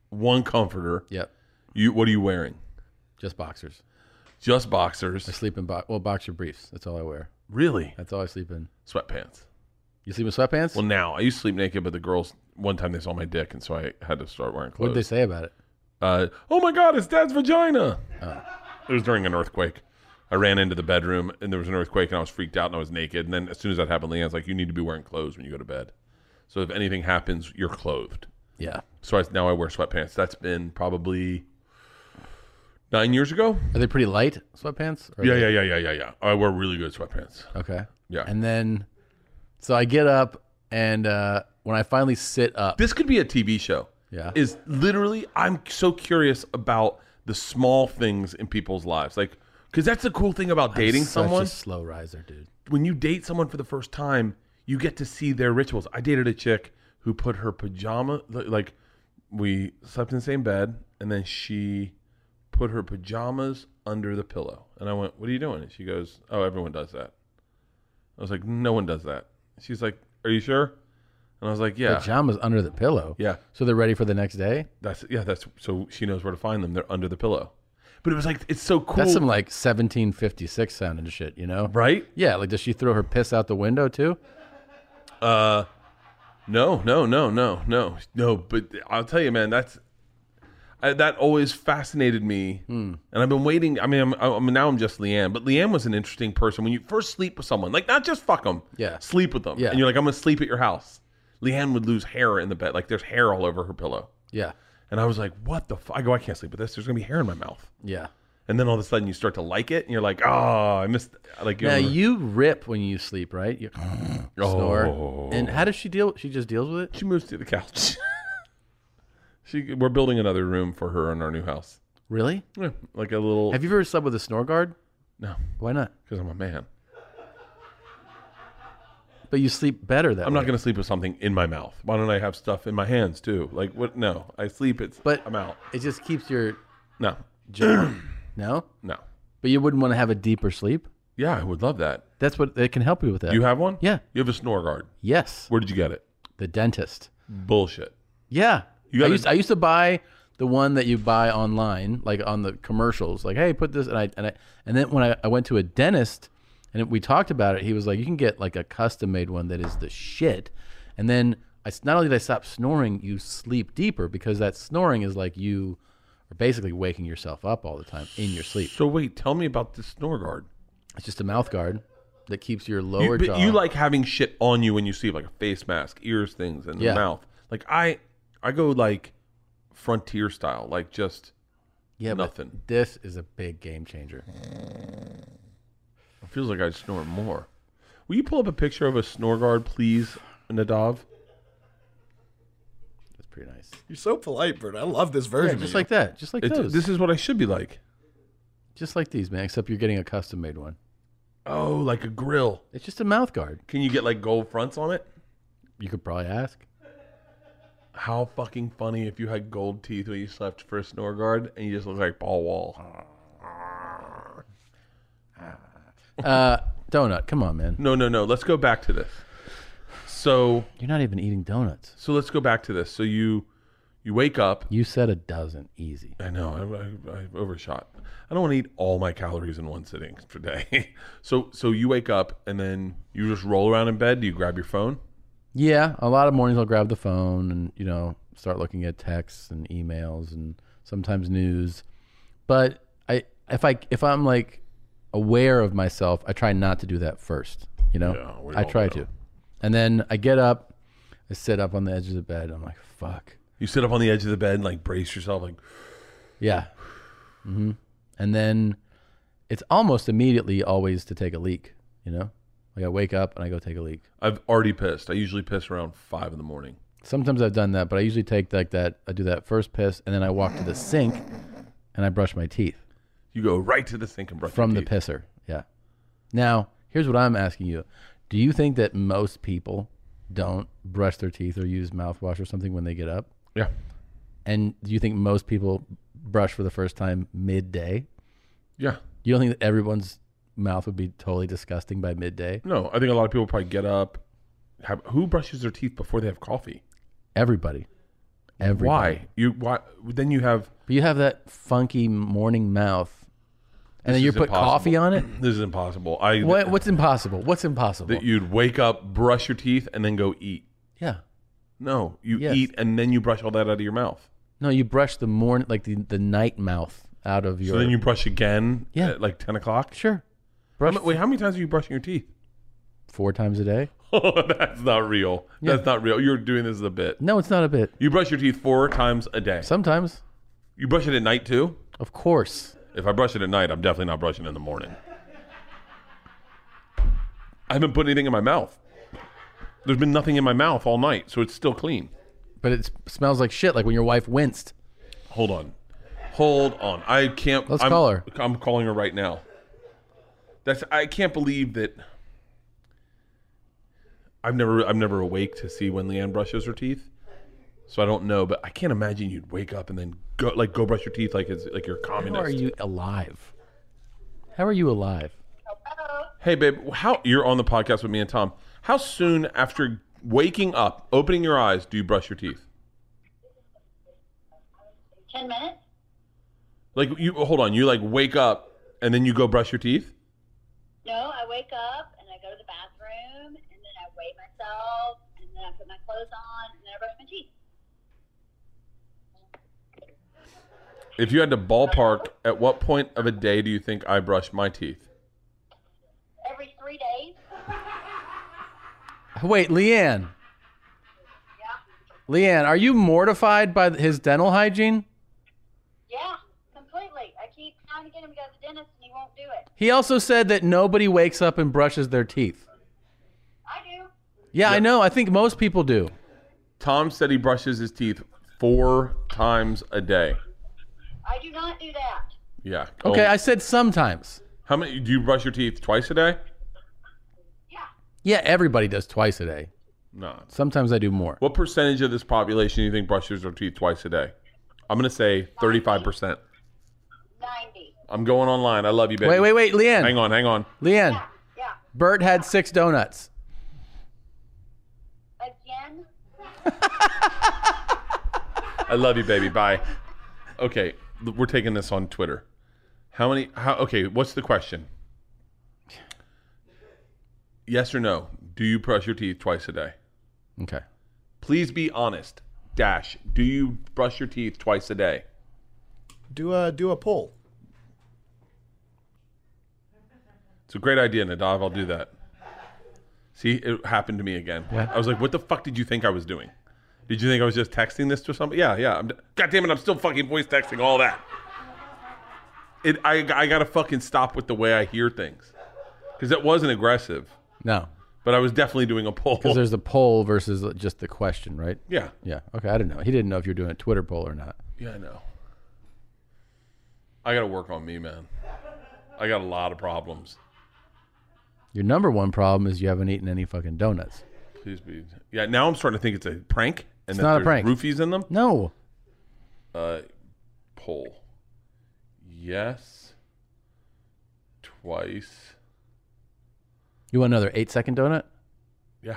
one comforter. Yep. What are you wearing? Just boxers. Just boxers. I sleep in boxer briefs. That's all I wear. Really? That's all I sleep in. Sweatpants. You sleep in sweatpants? Well, now I used to sleep naked, but the girls one time they saw my dick, and so I had to start wearing clothes. What did they say about it? Oh my God, it's Dad's vagina. It was during an earthquake. I ran into the bedroom, and there was an earthquake, and I was freaked out, and I was naked. And then as soon as that happened, Leanne's like, "You need to be wearing clothes when you go to bed. So if anything happens, you're clothed." Yeah. So now I wear sweatpants. That's been probably 9 years ago. Are they pretty light sweatpants? Yeah. I wear really good sweatpants. Okay. Yeah. And then, so I get up, and when I finally sit up. This could be a TV show. Yeah. Is literally, I'm so curious about the small things in people's lives. Like, because that's the cool thing about dating someone. Such a slow riser, dude. When you date someone for the first time, you get to see their rituals. I dated a chick who put her pajama, like we slept in the same bed, and then she put her pajamas under the pillow. And I went, "What are you doing?" And she goes, "Oh, everyone does that." I was like, "No one does that." She's like, "Are you sure?" And I was like, "Yeah." Pajamas under the pillow? Yeah. So they're ready for the next day? That's so she knows where to find them. They're under the pillow. But it was like, it's so cool. That's some like 1756 sounding shit, you know? Right? Yeah, like does she throw her piss out the window too? No. But I'll tell you, man, that always fascinated me, and I've been waiting. I mean, I'm just Leanne, but Leanne was an interesting person. When you first sleep with someone, like not just fuck them, sleep with them, and you're like, "I'm gonna sleep at your house." Leanne would lose hair in the bed, like there's hair all over her pillow. Yeah, and I was like, "What the fuck?" I go, "I can't sleep with this. There's gonna be hair in my mouth." Yeah, and then all of a sudden you start to like it, and you're like, "Oh, I missed." Like, now you rip when you sleep, right? You snore. And how does she deal? She just deals with it. She moves to the couch. We're building another room for her in our new house. Really? Yeah, like a little. Have you ever slept with a snore guard? No. Why not? Because I'm a man. But you sleep better that way. I'm not going to sleep with something in my mouth. Why don't I have stuff in my hands too? Like what? No, I sleep. I'm out. It just keeps your no. No. No. But you wouldn't want to have a deeper sleep. Yeah, I would love that. That's what they can help you with that. You have one? Yeah. You have a snore guard? Yes. Where did you get it? The dentist. Bullshit. Yeah. I used to buy the one that you buy online, like on the commercials, like, "Hey, put this," and then when I went to a dentist and we talked about it, he was like, "You can get like a custom made one that is the shit." And then not only did I stop snoring, you sleep deeper because that snoring is like you are basically waking yourself up all the time in your sleep. So wait, tell me about the snore guard. It's just a mouth guard that keeps your lower jaw. But you like having shit on you when you sleep, like a face mask, ears, things, and the mouth. Like I go like frontier style, like just nothing. But this is a big game changer. It feels like I snore more. Will you pull up a picture of a snore guard, please, Nadav? That's pretty nice. You're so polite, Bert. I love this version. Yeah, just like that. Just like those. This is what I should be like. Just like these, man, except you're getting a custom made one. Oh, like a grill. It's just a mouth guard. Can you get like gold fronts on it? You could probably ask. How fucking funny if you had gold teeth when you slept for a snore guard and you just look like Paul Wall. Donut, come on, man. No. Let's go back to this. So you're not even eating donuts. So let's go back to this. So you wake up. You said a dozen, easy. I know. I overshot. I don't want to eat all my calories in one sitting per day. So you wake up and then you just roll around in bed. Do you grab your phone? Yeah, a lot of mornings I'll grab the phone and start looking at texts and emails and sometimes news. But if I'm like aware of myself, I try not to do that first. I try to, and then I get up, I sit up on the edge of the bed. I'm like, fuck. You sit up on the edge of the bed and like brace yourself, like, yeah, and then it's almost immediately always to take a leak. Like I wake up and I go take a leak. I've already pissed. I usually piss around 5 a.m. Sometimes I've done that, but I usually take like that. I do that first piss, and then I walk to the sink, and I brush my teeth. You go right to the sink and brush from your the teeth. pisser. Yeah. Now, here's what I'm asking you: do you think that most people don't brush their teeth or use mouthwash or something when they get up? Yeah. And do you think most people brush for the first time midday? Yeah. You don't think that everyone's mouth would be totally disgusting by midday? No, I think a lot of people probably get up. Who brushes their teeth before they have coffee? Everybody. Everybody. Why? Then you have. But you have that funky morning mouth, and then This you is put impossible. coffee on it. This is impossible. What's impossible? What's impossible? That you'd wake up, brush your teeth, and then go eat. Yeah. No, you Yes. eat and then you brush all that out of your mouth. No, you brush the morning, like the night mouth out of your. So then you brush again. Yeah. At like 10 o'clock. Sure. Wait, how many times are you brushing your teeth? 4 times a day. Oh, that's not real. Yeah. That's not real. You're doing this as a bit. No, it's not a bit. You brush your teeth 4 times a day. Sometimes. You brush it at night too? Of course. If I brush it at night, I'm definitely not brushing it in the morning. I haven't put anything in my mouth. There's been nothing in my mouth all night, so it's still clean. But it smells like shit, like when your wife winced. Hold on. I can't. Let's call her. I'm calling her right now. I can't believe that. I'm never awake to see when Leanne brushes her teeth, so I don't know. But I can't imagine you'd wake up and then go brush your teeth like you're a communist. How are you alive? How are you alive? Hey, babe, you're on the podcast with me and Tom. How soon after waking up, opening your eyes, do you brush your teeth? 10 minutes? Like hold on, you like wake up and then you go brush your teeth? No, I wake up and I go to the bathroom and then I weigh myself and then I put my clothes on and then I brush my teeth. If you had to ballpark, at what point of a day do you think I brush my teeth? Every 3 days. Wait, Leanne. Yeah. Leanne, are you mortified by his dental hygiene? Yeah, completely. I keep trying to get him to go to the dentist and he won't do it. He also said that nobody wakes up and brushes their teeth. I do. Yeah, I know. I think most people do. Tom said he brushes his teeth 4 times a day. I do not do that. Yeah. Okay, I said sometimes. How many do you brush your teeth twice a day? Yeah, everybody does twice a day. No. Sometimes I do more. What percentage of this population do you think brushes their teeth twice a day? I'm going to say 35%. 90. I'm going online. I love you, baby. Wait, Leanne. Hang on. Leanne. Yeah. Bert had 6 donuts. Again? I love you, baby. Bye. Okay, we're taking this on Twitter. Okay, what's the question? Yes or no? Do you brush your teeth twice a day? Okay. Please be honest. Dash. Do you brush your teeth twice a day? Do a poll. It's a great idea, Nadav. I'll do that. See, it happened to me again. Yeah. I was like, what the fuck did you think I was doing? Did you think I was just texting this to somebody? Yeah. God damn it, I'm still fucking voice texting all that. I got to fucking stop with the way I hear things. Because it wasn't aggressive. No. But I was definitely doing a poll. Because there's the poll versus just the question, right? Yeah. Yeah. Okay, I didn't know. He didn't know if you're doing a Twitter poll or not. Yeah, I know. I got to work on me, man. I got a lot of problems. Your number one problem is you haven't eaten any fucking donuts. Please be. Yeah, now I'm starting to think it's a prank. And It's that not a there's prank. Roofies in them? No. Poll. Yes. Twice. You want another 8-second donut? Yeah.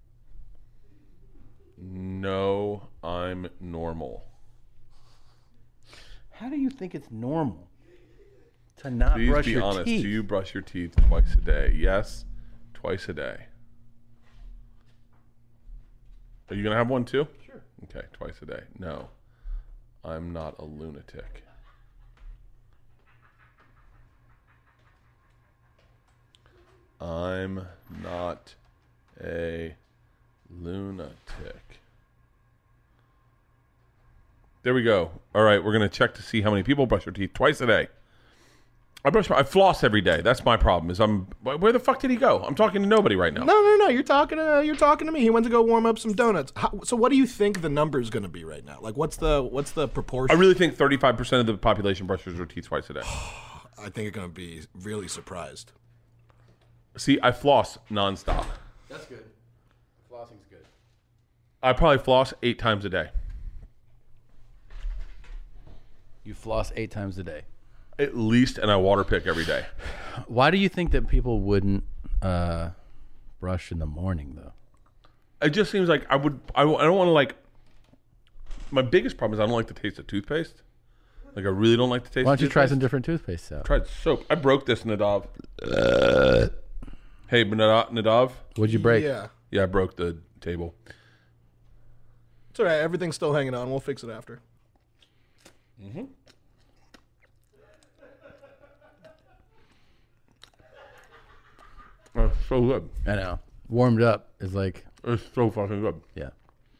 No, I'm normal. How do you think it's normal to not Please brush be your honest. teeth? Do you brush your teeth twice a day? Yes. Twice a day. Are you going to have one too? Sure. Okay, twice a day. No. I'm not a lunatic. I'm not a lunatic. There we go. All right, we're going to check to see how many people brush their teeth twice a day. I floss every day. That's my problem. Where the fuck did he go? I'm talking to nobody right now. No. You're talking to me. He went to go warm up some donuts. So what do you think the number is going to be right now? Like, what's the proportion? I really think 35% of the population brushes their teeth twice a day. I think you're going to be really surprised. See, I floss nonstop. That's good. Flossing's good. I probably floss 8 times a day. You floss 8 times a day. At least, and I water pick every day. Why do you think that people wouldn't brush in the morning, though? It just seems like I don't want to My biggest problem is I don't like the taste of toothpaste. Like, I really don't like the taste. Why don't you try toothpaste. some different toothpaste out? I tried soap. I broke this, Nadav. Hey, Nadav. What'd you break? Yeah. Yeah, I broke the table. It's all right. Everything's still hanging on. We'll fix it after. Mm-hmm. Oh, so good. I know. Warmed up is like... It's so fucking good. Yeah.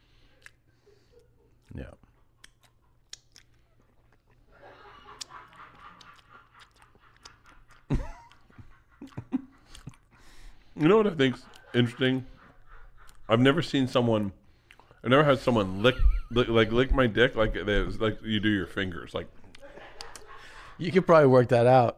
Yeah. You know what I think's interesting? I've never had someone lick my dick like you do your fingers. Like, you could probably work that out.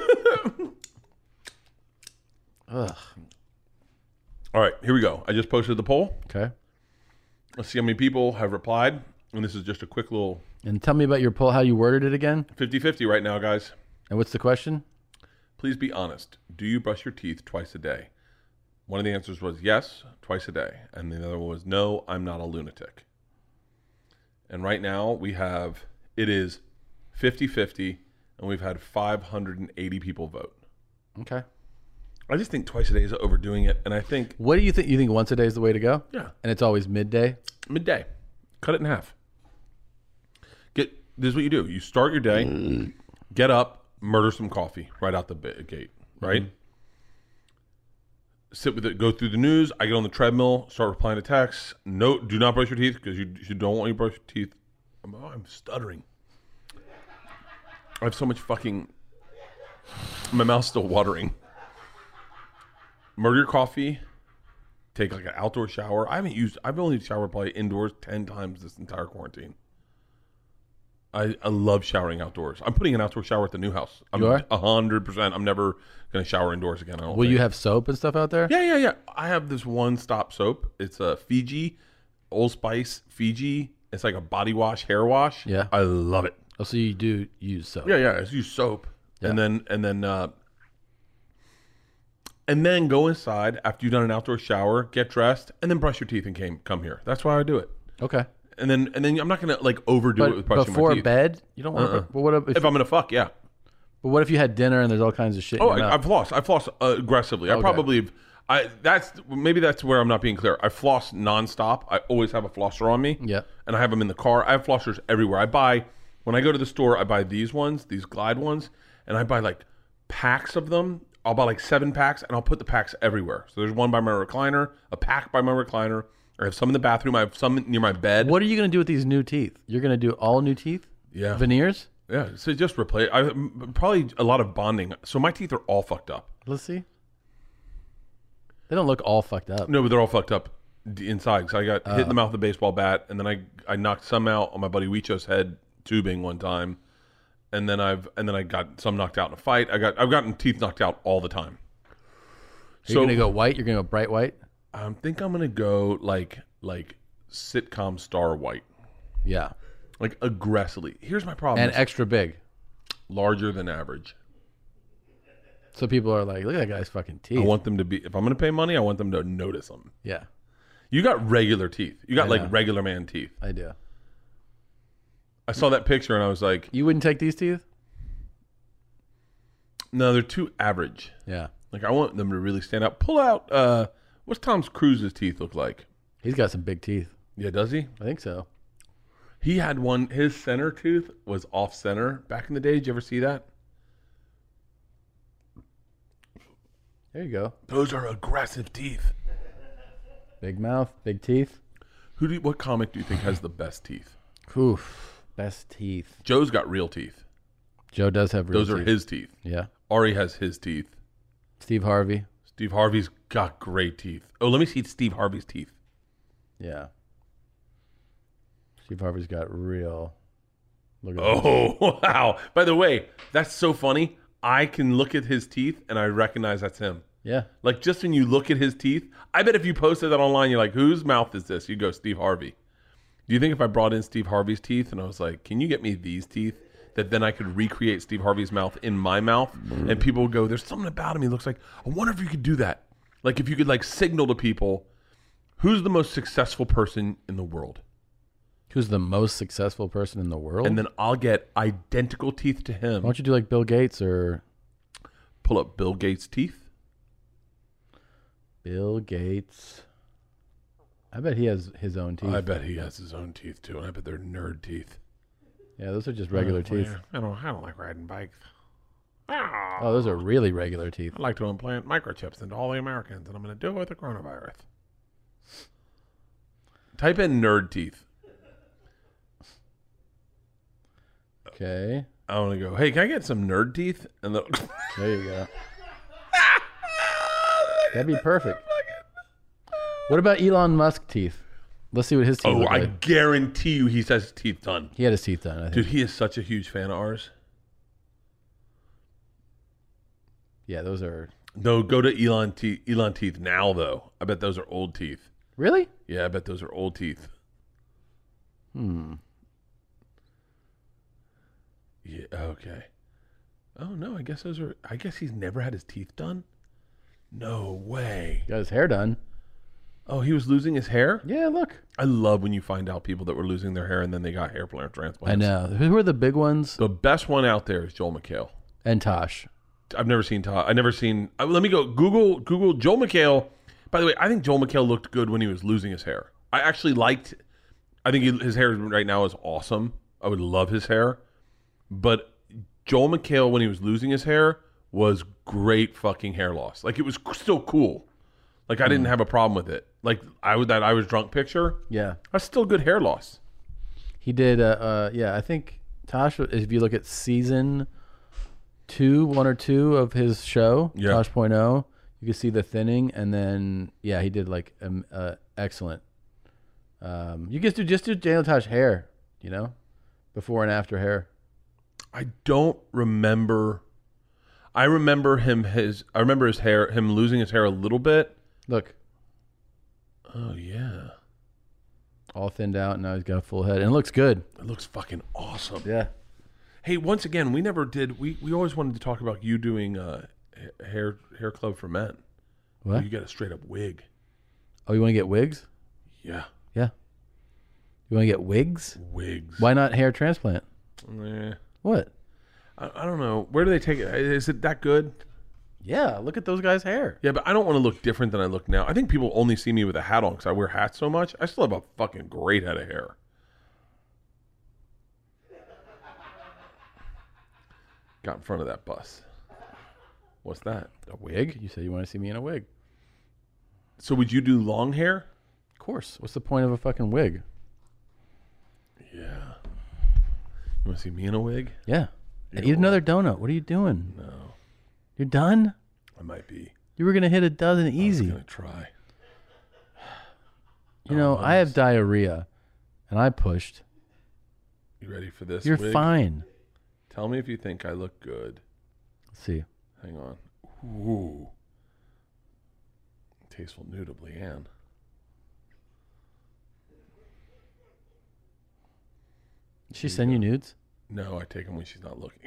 Ugh. All right, here we go. I just posted the poll. Okay. Let's see how many people have replied. And this is just a quick little... And tell me about your poll, how you worded it again. 50-50 right now, guys. And what's the question? Please be honest. Do you brush your teeth twice a day? One of the answers was yes, twice a day. And the other one was no, I'm not a lunatic. And right now it is 50-50, and we've had 580 people vote. Okay. I just think twice a day is overdoing it. And I think... What do you think? You think once a day is the way to go? Yeah. And it's always midday? Midday. Cut it in half. This is what you do. You start your day, get up, murder some coffee right out the gate, right? Mm-hmm. Sit with it, go through the news. I get on the treadmill, start replying to texts. No, do not brush your teeth because you don't want you to brush your teeth. I'm stuttering. I have so much fucking... My mouth's still watering. Murder your coffee. Take like an outdoor shower. I've only showered probably indoors 10 times this entire quarantine. I love showering outdoors. I'm putting an outdoor shower at the new house. You are? 100%. I'm never going to shower indoors again. Will you have soap and stuff out there? Yeah. I have this one-stop soap. It's a Fiji, Old Spice Fiji. It's like a body wash, hair wash. Yeah. I love it. Oh, so you do use soap? Yeah. I use soap. Yeah. And then go inside after you've done an outdoor shower, get dressed, and then brush your teeth and come here. That's why I do it. Okay. And then I'm not gonna like overdo it with brushing my teeth. Before bed, you don't want to. But what if I'm gonna fuck? Yeah. But what if you had dinner and there's all kinds of shit? Oh, I floss. I floss aggressively. Okay. That's where I'm not being clear. I floss nonstop. I always have a flosser on me. Yeah. And I have them in the car. I have flossers everywhere. When I go to the store, I buy these ones, these Glide ones, and I buy like packs of them. I'll buy like 7 packs, and I'll put the packs everywhere. So there's one by my recliner, a pack by my recliner. I have some in the bathroom. I have some near my bed. What are you going to do with these new teeth? You're going to do all new teeth? Yeah. Veneers? Yeah. So just replace. Probably a lot of bonding. So my teeth are all fucked up. Let's see. They don't look all fucked up. No, but they're all fucked up inside. So I got hit in the mouth with a baseball bat, and then I knocked some out on my buddy Weecho's head tubing one time, and then I got some knocked out in a fight. I've gotten teeth knocked out all the time. You're going to go white? You're going to go bright white? I think I'm gonna go like sitcom star white. Yeah. Like aggressively. Here's my problem. And extra big. Larger than average. So people are like, look at that guy's fucking teeth. I want them to be, if I'm gonna pay money, I want them to notice them. Yeah. You got regular teeth. You got like regular man teeth. I do. I saw that picture and I was like, you wouldn't take these teeth? No, they're too average. Yeah. Like I want them to really stand out. Pull out what's Tom Cruise's teeth look like? He's got some big teeth. Yeah, does he? I think so. He had one, his center tooth was off center back in the day. Did you ever see that? There you go. Those are aggressive teeth. Big mouth, big teeth. What comic do you think has the best teeth? Oof, best teeth. Joe's got real teeth. Joe does have real teeth. Those are his teeth. Yeah. Ari has his teeth. Steve Harvey. Steve Harvey's got great teeth. Oh, let me see Steve Harvey's teeth. Yeah. Steve Harvey's got real. Look at that. Wow. By the way, that's so funny. I can look at his teeth and I recognize that's him. Yeah. Like just when you look at his teeth, I bet if you posted that online, you're like, whose mouth is this? You go, Steve Harvey. Do you think if I brought in Steve Harvey's teeth and I was like, can you get me these teeth? That then I could recreate Steve Harvey's mouth in my mouth, and people would go, there's something about him. He looks like, I wonder if you could do that. Like if you could like signal to people, who's the most successful person in the world? Who's the most successful person in the world? And then I'll get identical teeth to him. Why don't you do like Bill Gates or pull up Bill Gates' teeth? Bill Gates. I bet he has his own teeth. I bet he has his own teeth too, and I bet they're nerd teeth. Yeah, those are just regular teeth. I don't like riding bikes. Oh, those are really regular teeth. I'd like to implant microchips into all the Americans, and I'm going to do it with the coronavirus. Type in nerd teeth. Okay. I want to go, hey, can I get some nerd teeth? And there you go. That'd be perfect. What about Elon Musk teeth? Let's see what his teeth look I like. guarantee you he's had his teeth done. He had his teeth done, I think. Dude, he is such a huge fan of ours. Yeah, those are... No, go to Elon teeth now, though. I bet those are old teeth. Really? Yeah, I bet those are old teeth. Yeah, okay. Oh, no, I guess he's never had his teeth done? No way. Got his hair done. Oh, he was losing his hair? Yeah, look. I love when you find out people that were losing their hair and then they got hair transplants. I know. Who are the big ones? The best one out there is Joel McHale. And Tosh. I've never seen Tosh. I've never seen... let me go. Google Joel McHale. By the way, I think Joel McHale looked good when he was losing his hair. I actually liked... I think his hair right now is awesome. I would love his hair. But Joel McHale, when he was losing his hair, was great fucking hair loss. Like, it was still cool. Like, I didn't have a problem with it. Like, that I was drunk picture. Yeah. That's still good hair loss. He did, I think Tosh, if you look at season 1 or 2 of his show, Tosh.0, you can see the thinning, and then, yeah, he did, like, excellent. You just do Daniel Tosh hair, you know, before and after hair. I don't remember. I remember his hair, him losing his hair a little bit. Look. Oh, yeah. All thinned out, and now he's got a full head. And it looks good. It looks fucking awesome. Yeah. Hey, once again, we never did. We always wanted to talk about you doing hair club for men. What? You get a straight up wig. Oh, you want to get wigs? Yeah. Yeah. You want to get wigs? Wigs. Why not hair transplant? What? I don't know. Where do they take it? Is it that good? Yeah, look at those guys' hair. Yeah, but I don't want to look different than I look now. I think people only see me with a hat on because I wear hats so much. I still have a fucking great head of hair. Got in front of that bus. What's that? A wig? You said you want to see me in a wig. So would you do long hair? Of course. What's the point of a fucking wig? Yeah. You want to see me in a wig? Yeah. Eat another donut. What are you doing? No. You're done? I might be. You were going to hit a dozen easy. I'm going to try. You know, I have diarrhea, and I pushed. You ready for this? You're wig? fine. Tell me if you think I look good. Let's see. Hang on. Ooh. Tasteful nude of Leanne. Did she send you nudes? No, I take them when she's not looking.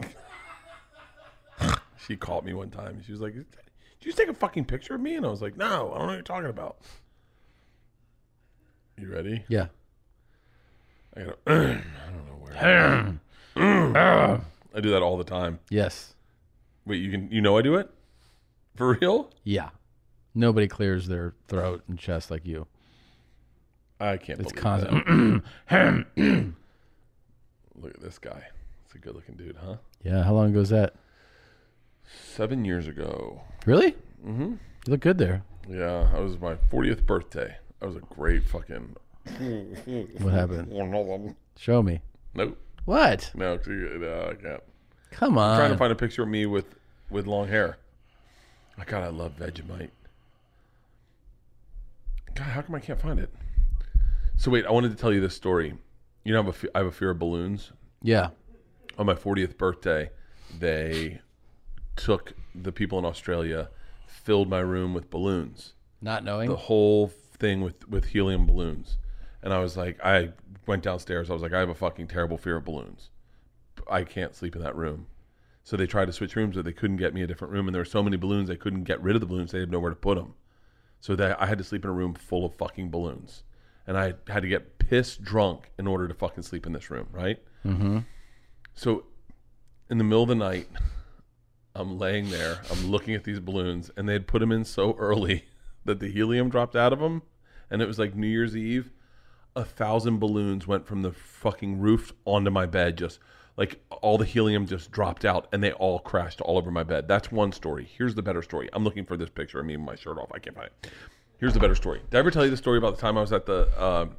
She called me one time. She was like, "Did you just take a fucking picture of me?" And I was like, "No, I don't know what you're talking about." You ready? Yeah. I gotta, I don't know where. I do that all the time. Yes. Wait, you know I do it? For real? Yeah. Nobody clears their throat and chest like you. I can't It's believe constant. that. Look at this guy. It's a good looking dude, huh? Yeah. How long ago was that? 7 years ago. Really? Mm-hmm. You look good there. Yeah, it was my 40th birthday. That was a great fucking... What happened? Show me. Nope. What? No, I can't. Come on. I'm trying to find a picture of me with long hair. God, I love Vegemite. God, how come I can't find it? So wait, I wanted to tell you this story. You know, I have a fear of balloons. Yeah. On my 40th birthday, they took the people in Australia, filled my room with balloons. Not knowing? The whole thing with helium balloons. And I was like, I went downstairs. I was like, I have a fucking terrible fear of balloons. I can't sleep in that room. So they tried to switch rooms, but they couldn't get me a different room. And there were so many balloons, they couldn't get rid of the balloons. They had nowhere to put them. So I had to sleep in a room full of fucking balloons. and I had to get pissed drunk in order to fucking sleep in this room, right? Mm-hmm. So in the middle of the night, I'm laying there, I'm looking at these balloons, and they had put them in so early that the helium dropped out of them, and it was like New Year's Eve. 1,000 balloons went from the fucking roof onto my bed, just like all the helium just dropped out, and they all crashed all over my bed. That's one story. Here's the better story. I'm looking for this picture of me with my shirt off. I can't find it. Here's the better story. Did I ever tell you the story about the time I was at the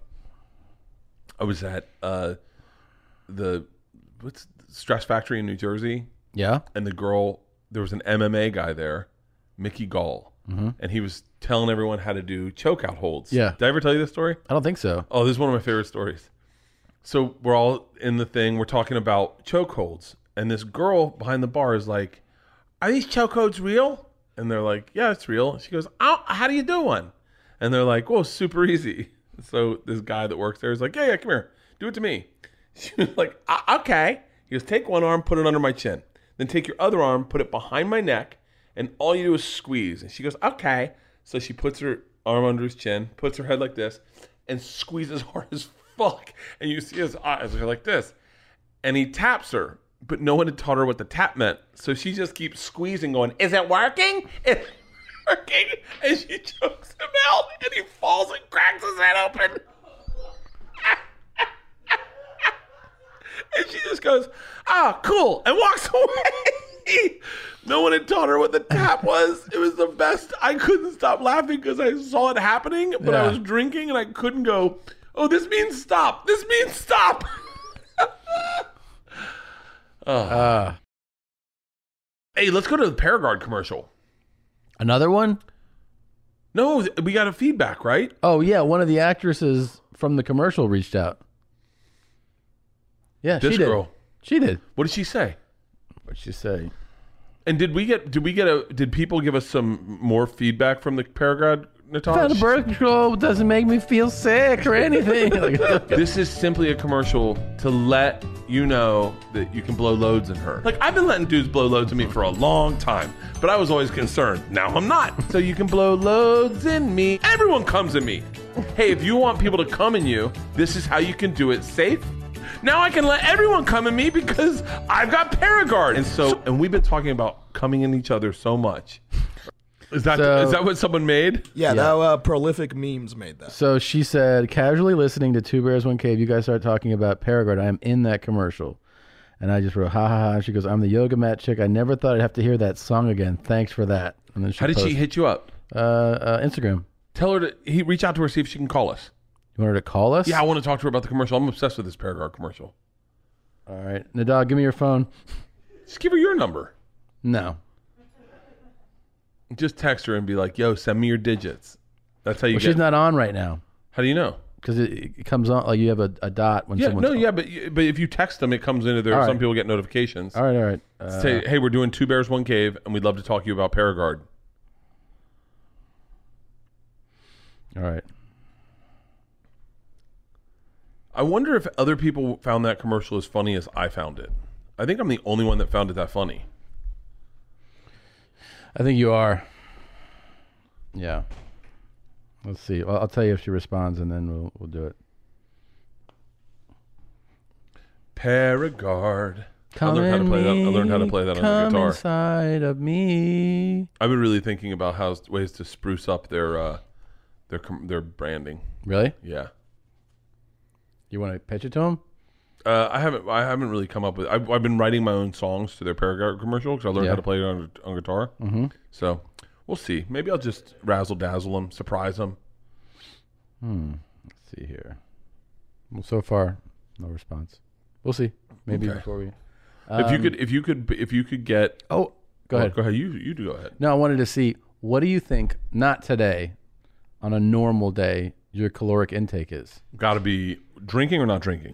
what's Stress Factory in New Jersey? Yeah. And the girl, there was an MMA guy there, Mickey Gall, and he was telling everyone how to do chokeout holds. Yeah. Did I ever tell you this story? I don't think so. Oh, this is one of my favorite stories. So we're all in the thing. We're talking about choke holds. And this girl behind the bar is like, are these choke holds real? And they're like, yeah, it's real. And she goes, oh, how do you do one? And they're like, well, super easy. So this guy that works there is like, yeah, come here. Do it to me. She was like, okay. He goes, take one arm, put it under my chin. Then take your other arm, put it behind my neck, and all you do is squeeze. And she goes, okay. So she puts her arm under his chin, puts her head like this, and squeezes hard as fuck. And you see his eyes are like this. And he taps her, but no one had taught her what the tap meant. So she just keeps squeezing, going, is it working? Is it working? And she chokes him out, and he falls and cracks his head open. And she just goes, cool, and walks away. No one had taught her what the tap was. It was the best. I couldn't stop laughing because I saw it happening, but I was drinking and I couldn't go, oh, this means stop. This means stop. Hey, let's go to the Paragard commercial. Another one? No, we got a feedback, right? Oh, yeah. One of the actresses from the commercial reached out. Yeah, This she did. girl. She did. What did she say? What'd she say? And did people give us some more feedback from the Paragard, Natasha? Found a birth control doesn't make me feel sick or anything. This is simply a commercial to let you know that you can blow loads in her. Like, I've been letting dudes blow loads in me for a long time, but I was always concerned. Now I'm not. So you can blow loads in me. Everyone comes in me. Hey, if you want people to come in you, this is how you can do it safe. Now I can let everyone come in me because I've got Paragard. And we've been talking about coming in each other so much. Is that what someone made? Yeah, that Prolific Memes made that. So she said, casually listening to Two Bears, One Cave, you guys start talking about Paragard. I am in that commercial. And I just wrote, ha ha ha. She goes, I'm the yoga mat chick. I never thought I'd have to hear that song again. Thanks for that. And then How did she hit you up? Instagram. Tell her to reach out to her, see if she can call us. You want her to call us? Yeah, I want to talk to her about the commercial. I'm obsessed with this Paragard commercial. All right. Nadal, give me your phone. Just give her your number. No. Just text her and be like, yo, send me your digits. That's how you get She's not on right now. How do you know? Because it comes on, like you have a dot when someone's on. But if you text them, it comes into there. All right. Some people get notifications. All right. Say, hey, we're doing Two Bears, One Cave, and we'd love to talk to you about Paragard. All right. I wonder if other people found that commercial as funny as I found it. I think I'm the only one that found it that funny. I think you are. Yeah. Let's see. I'll tell you if she responds, and then we'll do it. Paragard. I learned how to play that. I learned how to play that on the guitar. Inside of me. I've been really thinking about ways to spruce up their branding. Really? Yeah. You want to pitch it to them? I haven't really come up with. I've been writing my own songs to their Paragard commercial because I learned how to play it on guitar. Mm-hmm. So we'll see. Maybe I'll just razzle dazzle them, surprise them. Let's see here. Well, so far, no response. We'll see. Maybe before we. If you could get. Oh, go ahead. Go ahead. You do go ahead. No, I wanted to see. What do you think? Not today, on a normal day, your caloric intake is. Got to be drinking or not drinking.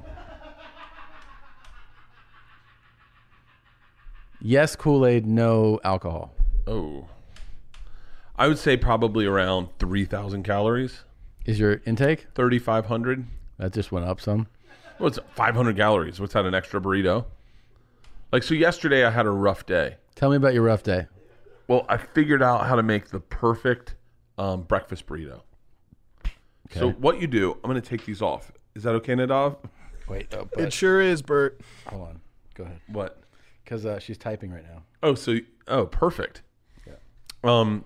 Yes, Kool-Aid, no alcohol. Oh. I would say probably around 3,000 calories. Is your intake? 3,500. That just went up some. Well, it's 500 calories. What's that, an extra burrito? Like, so yesterday I had a rough day. Tell me about your rough day. Well, I figured out how to make the perfect breakfast burrito. So what you do, I'm going to take these off. Is that okay, Nadav? Wait, It sure is, Bert. Hold on. Go ahead. What? Because she's typing right now. Oh, perfect. Yeah.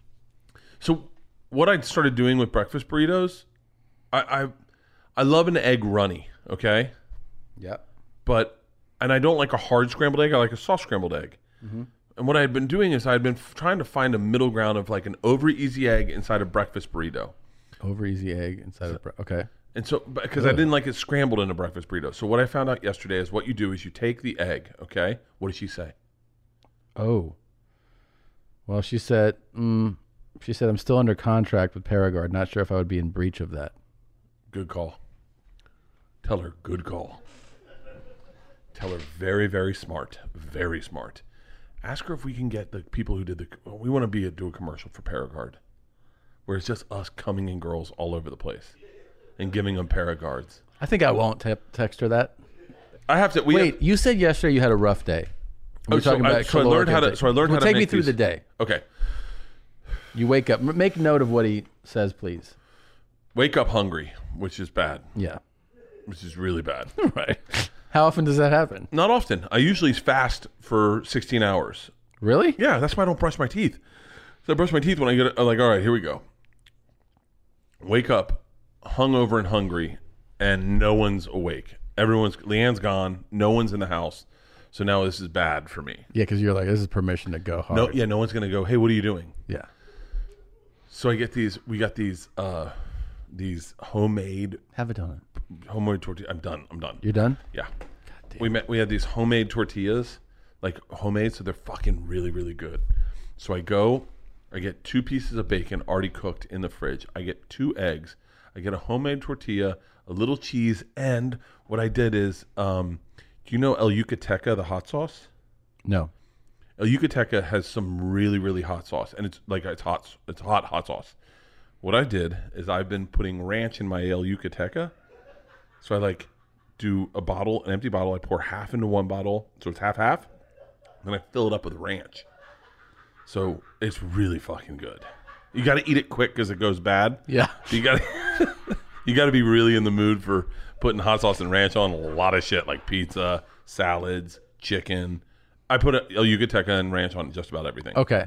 So what I started doing with breakfast burritos, I love an egg runny, okay? Yeah. And I don't like a hard scrambled egg. I like a soft scrambled egg. Mm-hmm. And what I had been doing is I had been trying to find a middle ground of like an over easy egg inside a breakfast burrito. Over easy egg inside of okay. And so, because I didn't like it scrambled in a breakfast burrito. So what I found out yesterday is what you do is you take the egg, okay? What did she say? Oh. Well, she said, I'm still under contract with Paragard. Not sure if I would be in breach of that. Good call. Tell her, good call. Tell her, very, very smart. Very smart. Ask her if we can get the people who did we want to do a commercial for Paragard, where it's just us coming in girls all over the place and giving them Paraguards. I think I won't text her that. I have to. Wait, you said yesterday you had a rough day. I learned how to. Take me make through these. the day. Okay. You wake up. Make note of what he says, please. Wake up hungry, which is bad. Yeah. Which is really bad. Right. How often does that happen? Not often. I usually fast for 16 hours. Really? Yeah, that's why I don't brush my teeth. So I brush my teeth when I get I'm like, all right, here we go. Wake up, hungover and hungry, and no one's awake. Leanne's gone. No one's in the house. So now this is bad for me. Yeah, because you're like, this is permission to go hard. No one's going to go, hey, what are you doing? Yeah. So we got these homemade. Have a donut. Homemade tortillas. I'm done. You're done? Yeah. We had these homemade tortillas, like homemade, so they're fucking really, really good. So I get 2 pieces of bacon already cooked in the fridge. I get 2 eggs. I get a homemade tortilla, a little cheese, and what I did is, do you know El Yucateca, the hot sauce? No. El Yucateca has some really, really hot sauce, and it's hot sauce. What I did is I've been putting ranch in my El Yucateca. So I do an empty bottle. I pour half into one bottle, so it's half. Then I fill it up with ranch. So it's really fucking good. You got to eat it quick because it goes bad. Yeah. You got to be really in the mood for putting hot sauce and ranch on a lot of shit like pizza, salads, chicken. I put El Yucateca and ranch on just about everything. Okay.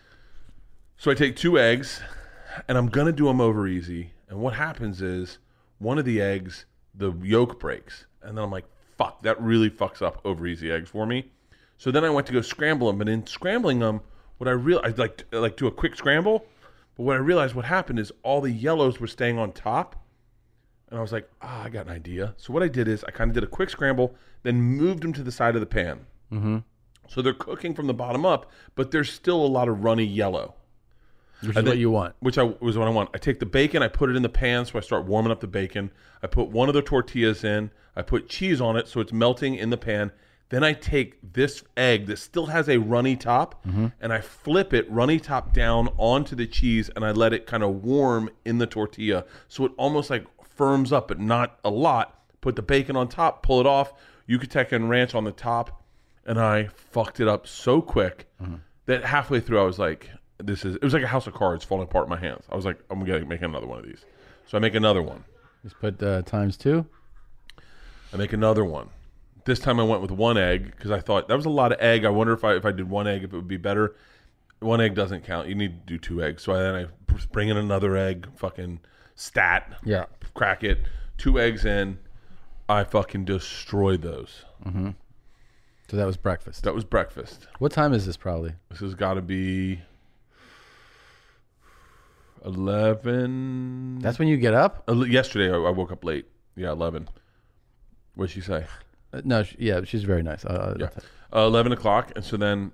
So I take 2 eggs, and I'm going to do them over easy. And what happens is one of the eggs, the yolk breaks. And then I'm like, fuck, that really fucks up over easy eggs for me. So then I went to go scramble them. But in scrambling them, what I realized, like do a quick scramble. But what I realized what happened is all the yellows were staying on top. And I was like, I got an idea. So what I did is I kind of did a quick scramble, then moved them to the side of the pan. Mm-hmm. So they're cooking from the bottom up, but there's still a lot of runny yellow. Which is what you want. Which was what I want. I take the bacon, I put it in the pan, so I start warming up the bacon. I put one of the tortillas in. I put cheese on it, so it's melting in the pan. Then I take this egg that still has a runny top, and I flip it runny top down onto the cheese, and I let it kind of warm in the tortilla. So it almost like firms up, but not a lot. Put the bacon on top, pull it off, Yucateca and ranch on the top, and I fucked it up so quick that halfway through I was like, it was like a house of cards falling apart in my hands. I was like, I'm going to make another one of these. So I make another one. Just put times 2. I make another one. This time I went with 1 egg because I thought that was a lot of egg. I wonder if I did 1 egg, if it would be better. 1 egg doesn't count. You need to do 2 eggs. So then I bring in another egg, fucking stat. Yeah. Crack it. 2 eggs in. I fucking destroyed those. Mm-hmm. So that was breakfast. That was breakfast. What time is this probably? This has got to be 11. That's when you get up? Yesterday I woke up late. Yeah, 11. What'd she say? No, she's very nice. 11 o'clock. And so then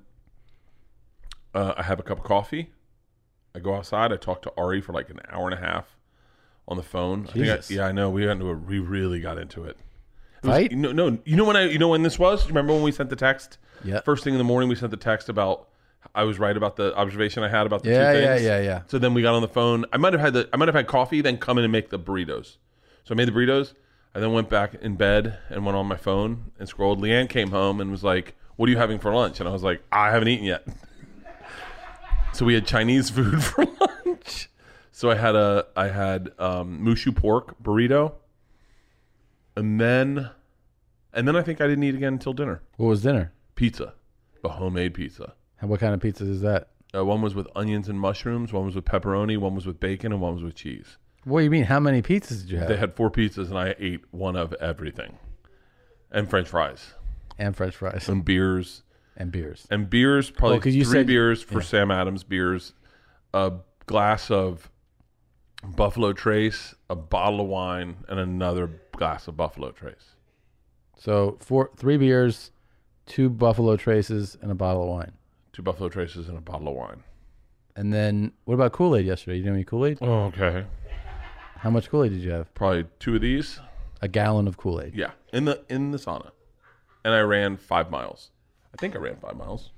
I have a cup of coffee. I go outside. I talk to Ari for like an hour and a half on the phone. I know. We really got into it. Right? No. You know when this was? You remember when we sent the text? Yeah. First thing in the morning, we sent the text about. I was right about the observation I had about the 2 things. Yeah. So then we got on the phone. I might have had coffee, then come in and make the burritos. So I made the burritos. I then went back in bed and went on my phone and scrolled. Leanne came home and was like, "What are you having for lunch?" And I was like, "I haven't eaten yet." So we had Chinese food for lunch. So I had Mushu pork burrito, and then I think I didn't eat again until dinner. What was dinner? Pizza, a homemade pizza. And what kind of pizza is that? One was with onions and mushrooms, one was with pepperoni, one was with bacon, and one was with cheese. What do you mean? How many pizzas did you have? They had 4 pizzas, and I ate one of everything, and French fries, and French fries, and beers, Probably 3 beers for Sam Adams beers, a glass of Buffalo Trace, a bottle of wine, and another glass of Buffalo Trace. So 3 beers, 2 Buffalo Traces, and a bottle of wine. 2 Buffalo Traces and a bottle of wine. And then what about Kool-Aid yesterday? You didn't have any Kool-Aid? Oh, okay. How much Kool-Aid did you have? Probably 2 of these. A gallon of Kool-Aid. Yeah, in the sauna, and I ran 5 miles. I think I ran 5 miles.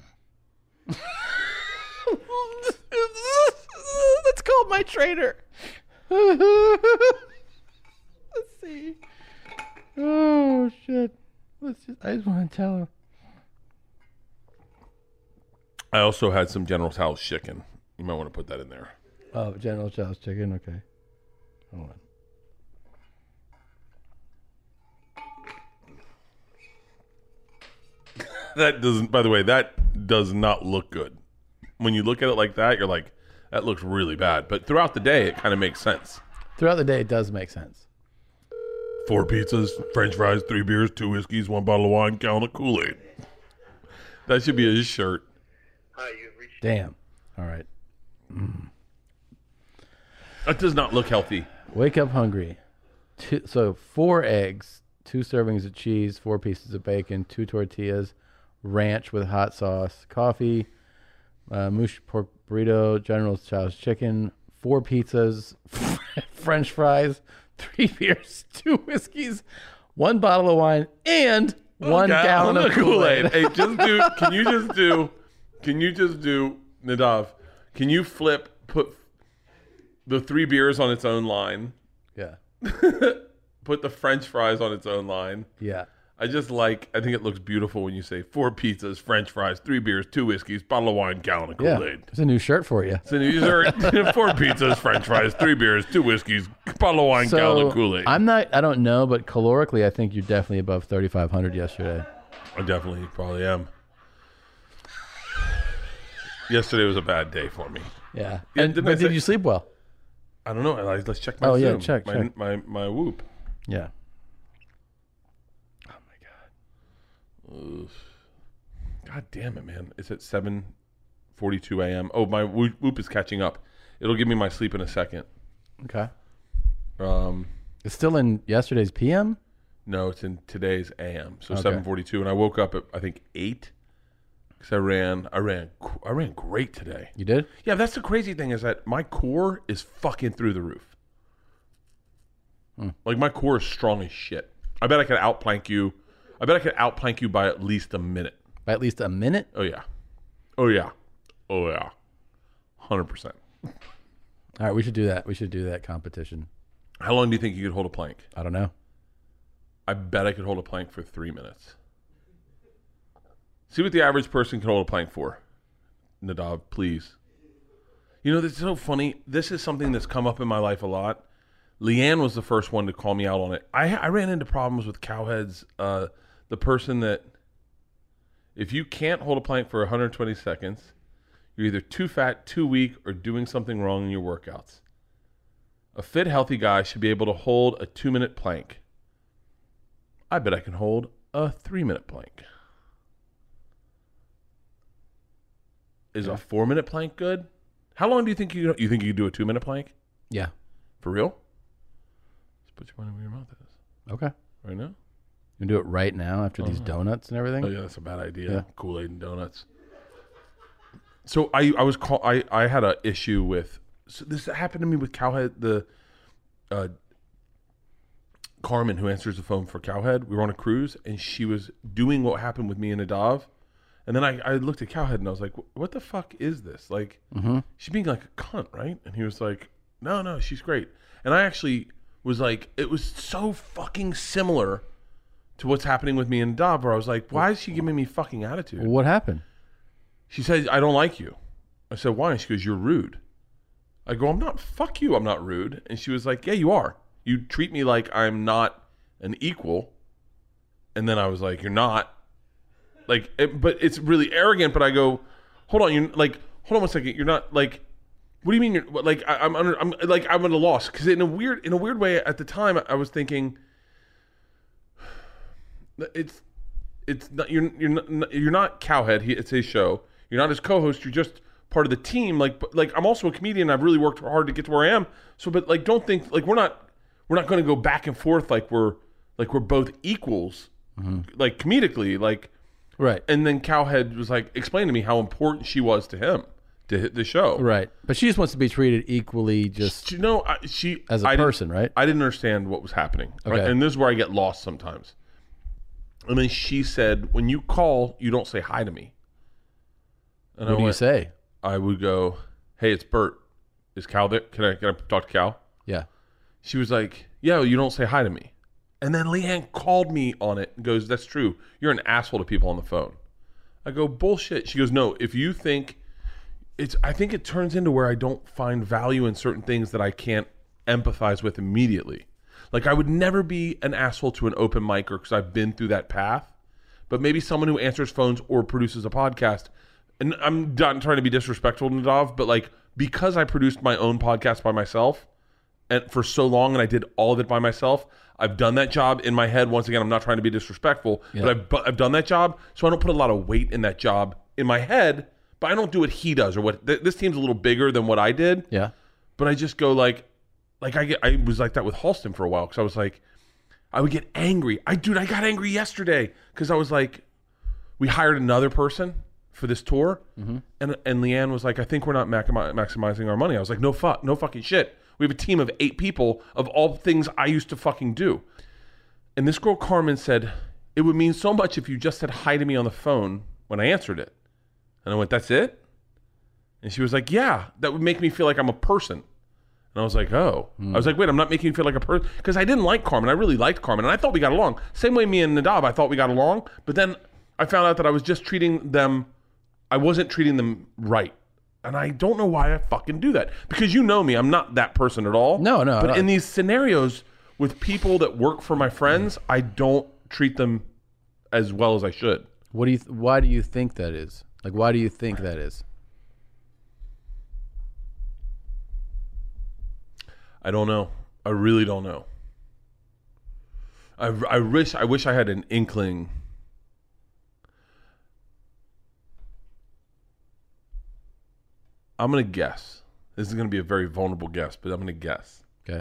Let's call my trainer. Let's see. Oh shit! I just want to tell him. I also had some General Tso's chicken. You might want to put that in there. Oh, General Tso's chicken. Okay. Hold on. That doesn't. By the way, that does not look good. When you look at it like that, you're like, that looks really bad. But throughout the day, it kind of makes sense. Throughout the day, it does make sense. 4 pizzas, French fries, 3 beers, 2 whiskeys, 1 bottle of wine, gallon of Kool-Aid. That should be his shirt. Damn. All right. That does not look healthy. Wake up hungry. 4 eggs, 2 servings of cheese, 4 pieces of bacon, 2 tortillas, ranch with hot sauce, coffee, Mushu pork burrito, General Tso's chicken, 4 pizzas, French fries, 3 beers, 2 whiskeys, 1 bottle of wine, and 1 gallon of Kool-Aid. Hey, can you just do, Nadav, can you put the 3 beers on its own line? Yeah. Put the French fries on its own line. Yeah. I think it looks beautiful when you say 4 pizzas, French fries, 3 beers, 2 whiskeys, bottle of wine, gallon of Kool-Aid. Yeah. It's a new shirt for you. It's a new shirt. 4 pizzas, French fries, 3 beers, 2 whiskeys, bottle of wine, gallon of Kool-Aid. I don't know, but calorically, I think you're definitely above 3,500 yesterday. I definitely probably am. Yesterday was a bad day for me. Yeah. But did you sleep well? I don't know. Let's check my Zoom. Yeah, check. My Whoop. Yeah. Oh my God. Ugh. God damn it, man! It's at 7:42 a.m. Oh, my Whoop is catching up. It'll give me my sleep in a second. Okay. It's still in yesterday's PM? No, it's in today's AM. So Okay. 7:42, and I woke up at I think 8 because I ran great today. You did? Yeah, that's the crazy thing is that my core is fucking through the roof. Like my core is strong as shit. I bet I could outplank you. I bet I could outplank you by at least a minute. By at least a minute? Oh yeah. Oh yeah. Oh yeah. 100%. All right, we should do that. We should do that competition. How long do you think you could hold a plank? I don't know. I bet I could hold a plank for 3 minutes. See what the average person can hold a plank for. Nadav, please. You know, that's so funny. This is something that's come up in my life a lot. Leanne was the first one to call me out on it. I ran into problems with cowheads. The person that, if you can't hold a plank for 120 seconds, you're either too fat, too weak, or doing something wrong in your workouts. A fit, healthy guy should be able to hold a 2-minute plank. I bet I can hold a 3-minute plank. Is a 4-minute plank good? How long do you think you think you could do a 2-minute plank? Yeah. For real? Just put your money where your mouth is. Okay. Right now? You can do it right now after these donuts and everything? Oh yeah, that's a bad idea. Yeah. Kool-Aid and donuts. So I had an issue with, so this happened to me with Cowhead, Carmen, who answers the phone for Cowhead. We were on a cruise and she was doing what happened with me and Nadav. And then I looked at Cowhead and I was like, what the fuck is this? Like, she's being like a cunt, right? And he was like, no, she's great. And I actually was like, it was so fucking similar to what's happening with me and Nadav, where I was like, why is she giving me fucking attitude? What happened? She said, I don't like you. I said, why? And she goes, you're rude. I go, I'm not, fuck you, I'm not rude. And she was like, yeah, you are. You treat me like I'm not an equal. And then I was like, you're not. Like, but it's really arrogant, but I go, hold on, hold on 1 second. You're not like, what do you mean you're like, I'm at a loss. Cause in a weird way at the time I was thinking, it's not, you're not Cowhead. It's his show. You're not his co-host. You're just part of the team. Like I'm also a comedian. I've really worked hard to get to where I am. So, but like, don't think like we're not going to go back and forth like we're both equals, like comedically, like right. And then Cowhead was like, explain to me how important she was to him, to hit the show, right? But she just wants to be treated equally, just she as a person, right? I didn't understand what was happening, right? Okay. And this is where I get lost sometimes. And then she said, when you call, you don't say hi to me. And what do you say? I would go, hey, it's Bert. Is Cal there? Can I talk to Cal? Yeah. She was like, yeah, you don't say hi to me. And then Leanne called me on it and goes, that's true. You're an asshole to people on the phone. I go, bullshit. She goes, no, if you think I think it turns into where I don't find value in certain things that I can't empathize with immediately. Like I would never be an asshole to an open micer because I've been through that path. But maybe someone who answers phones or produces a podcast, and I'm not trying to be disrespectful to Nadav, but like because I produced my own podcast by myself and for so long and I did all of it by myself, I've done that job in my head. Once again, I'm not trying to be disrespectful, but I've done that job, so I don't put a lot of weight in that job in my head, but I don't do what he does or what this team's a little bigger than what I did. Yeah. But I just go like I was like that with Halston for a while because I was like, I would get angry. I got angry yesterday because I was like, we hired another person for this tour, and Leanne was like, I think we're not maximizing our money. I was like, no fucking shit. We have a team of 8 people of all things I used to fucking do. And this girl Carmen said, it would mean so much if you just said hi to me on the phone when I answered it. And I went, that's it? And she was like, yeah, that would make me feel like I'm a person. And I was like, oh. I was like, wait, I'm not making you feel like a person. Because I didn't like Carmen. I really liked Carmen. And I thought we got along. Same way me and Nadav, I thought we got along. But then I found out that I was just I wasn't treating them right. And I don't know why I fucking do that. Because you know me, I'm not that person at all. No. But in these scenarios with people that work for my friends, I don't treat them as well as I should. Why do you think that is? Like, why do you think that is? I don't know. I really don't know. I wish I had an inkling. I'm going to guess. This is going to be a very vulnerable guess, but I'm going to guess. Okay.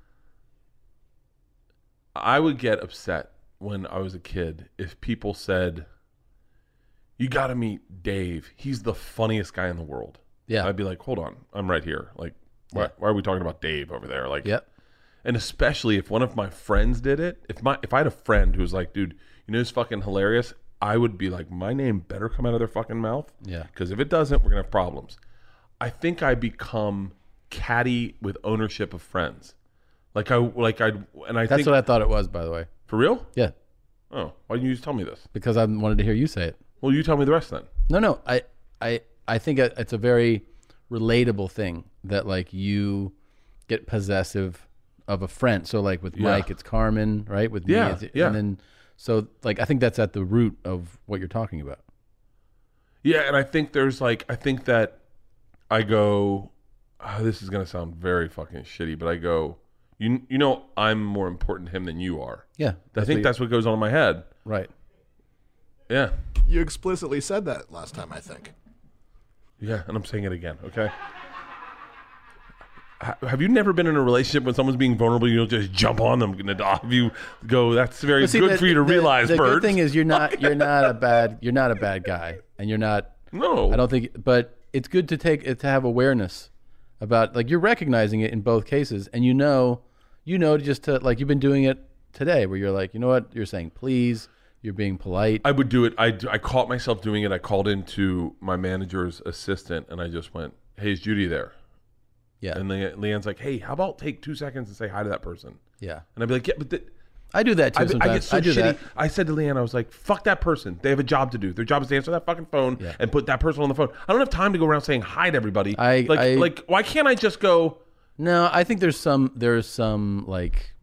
I would get upset when I was a kid if people said, you got to meet Dave. He's the funniest guy in the world. Yeah. I'd be like, hold on. I'm right here. Like, why are we talking about Dave over there? Like, yep. And especially if one of my friends did it, if I had a friend who was like, dude, you know who's fucking hilarious? I would be like, my name better come out of their fucking mouth. Yeah. Because if it doesn't, we're going to have problems. I think I become catty with ownership of friends. That's what I thought it was, by the way. For real? Yeah. Oh, why didn't you just tell me this? Because I wanted to hear you say it. Well, you tell me the rest then. No. I think it's a very relatable thing that like you get possessive of a friend. So like with Mike, it's Carmen, right? With me, and then so like I think that's at the root of what you're talking about. Yeah, and I think that I go, this is gonna sound very fucking shitty, but I go, you know, I'm more important to him than you are. Yeah, I think that's what goes on in my head. Right. Yeah. You explicitly said that last time, I think. Yeah, and I'm saying it again. Okay. Have you never been in a relationship when someone's being vulnerable? You don't just jump on them. You go, that's very good for you to realize, The Bert. good thing is you're not a bad guy, and you're not. No. I don't think. But it's good to have awareness about like you're recognizing it in both cases, and you know just to like you've been doing it today, where you're like, you know what, you're saying please. You're being polite. I would do it. I caught myself doing it. I called into my manager's assistant, and I just went, hey, is Judy there? Yeah. And Leanne's like, hey, how about take 2 seconds and say hi to that person? Yeah. And I'd be like, yeah, but I do that too I sometimes. get so I do shitty. that. I said to Leanne, I was like, fuck that person. They have a job to do. Their job is to answer that fucking phone and put that person on the phone. I don't have time to go around saying hi to everybody. Like, why can't I just go? No, I think there's some like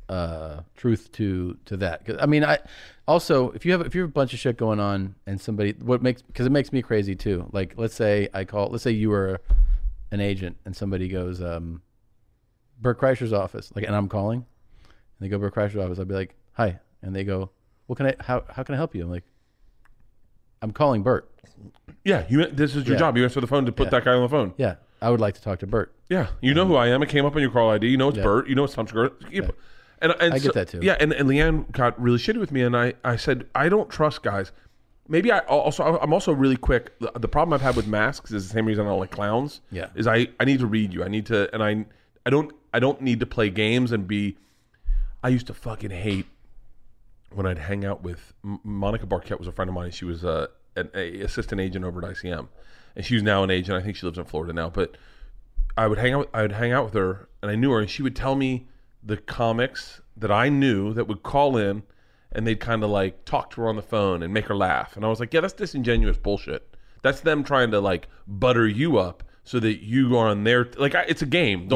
truth to that. 'Cause, I mean, I also if you have a bunch of shit going on and somebody because it makes me crazy too. Like let's say you were an agent and somebody goes Bert Kreischer's office, like, and I'm calling. And they go to Kreischer's office. I'll be like, "Hi," and they go, how can I help you?" I'm like, "I'm calling Bert." Yeah, this is your job. You answer the phone to put that guy on the phone. Yeah, I would like to talk to Bert. Yeah, you know who I am. It came up on your call ID. You know it's Bert. You know it's Tom Segura. And I get that too. Yeah, and Leanne got really shitty with me, and I said I don't trust guys. Maybe I'm also really quick. The problem I've had with masks is the same reason I don't like clowns. Yeah, is I need to read you. I need to, and I don't need to play games and be. I used to fucking hate when I'd hang out with Monica Barquette was a friend of mine. She was an assistant agent over at ICM, and she's now an agent. I think she lives in Florida now. But I would hang out with her, and I knew her, and she would tell me the comics that I knew that would call in, and they'd kind of like talk to her on the phone and make her laugh. And I was like, yeah, that's disingenuous bullshit. That's them trying to like butter you up so that you are on their it's a game.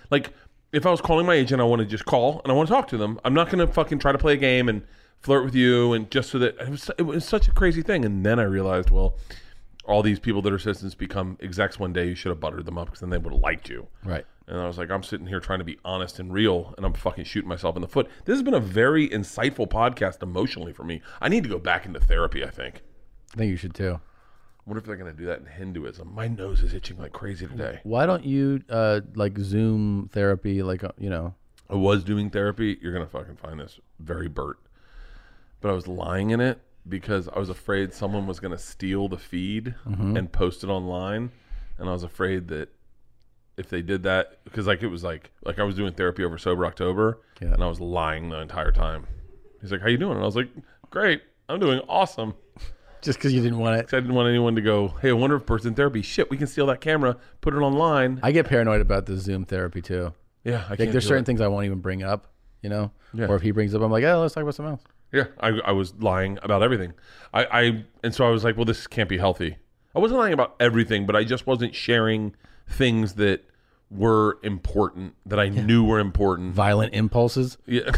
If I was calling my agent, I want to just call and I want to talk to them. I'm not going to fucking try to play a game and flirt with you and just so that it was such a crazy thing. And then I realized, well, all these people that are assistants become execs one day. You should have buttered them up because then they would have liked you. Right. And I was like, I'm sitting here trying to be honest and real, and I'm fucking shooting myself in the foot. This has been a very insightful podcast emotionally for me. I need to go back into therapy, I think. I think you should too. I wonder if they're going to do that in Hinduism. My nose is itching like crazy today. Why don't you like Zoom therapy? Like I was doing therapy. You're going to fucking find this very Bert. But I was lying in it because I was afraid someone was going to steal the feed and post it online. And I was afraid that if they did that, because it was like I was doing therapy over Sober October, and I was lying the entire time. He's like, "How you doing?" And I was like, "Great, I'm doing awesome." Just because you didn't want it. I didn't want anyone to go, "Hey, I wonder if Bert's in therapy." Shit, we can steal that camera, put it online. I get paranoid about the Zoom therapy too. Yeah, there's certain things I won't even bring up, or if he brings up, I'm like, "Oh, let's talk about something else." Yeah, I was lying about everything. And so I was like, well, this can't be healthy. I wasn't lying about everything, but I just wasn't sharing things that were important, that I knew were important. Violent impulses? Yeah.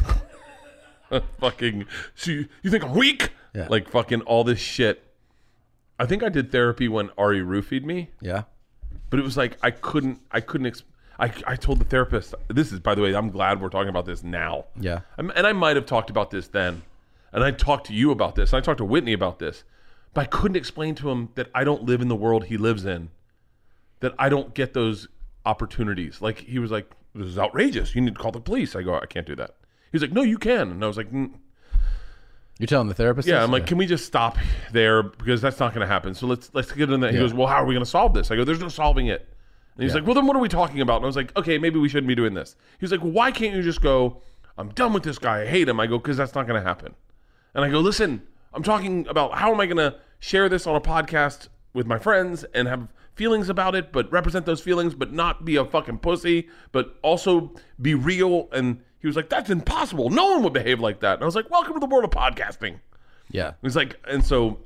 Fucking, so you think I'm weak? Yeah. Like fucking all this shit. I think I did therapy when Ari roofied me. Yeah. But it was like, I told the therapist, this is, by the way, I'm glad we're talking about this now. Yeah. And I might have talked about this then. And I talked to you about this. And I talked to Whitney about this. But I couldn't explain to him that I don't live in the world he lives in. That I don't get those opportunities. Like, he was like, this is outrageous. You need to call the police. I go, I can't do that. He was like, no, you can. And I was like, You're telling the therapist? Yeah, I'm like, can we just stop there? Because that's not going to happen. So let's get into that. He goes, well, how are we going to solve this? I go, there's no solving it. And he's like, well, then what are we talking about? And I was like, okay, maybe we shouldn't be doing this. He's like, well, why can't you just go, I'm done with this guy. I hate him. I go, because that's not going to happen. And I go, listen, I'm talking about how am I going to share this on a podcast with my friends and have feelings about it, but represent those feelings, but not be a fucking pussy, but also be real. And he was like, that's impossible. No one would behave like that. And I was like, welcome to the world of podcasting. Yeah. He's like, and so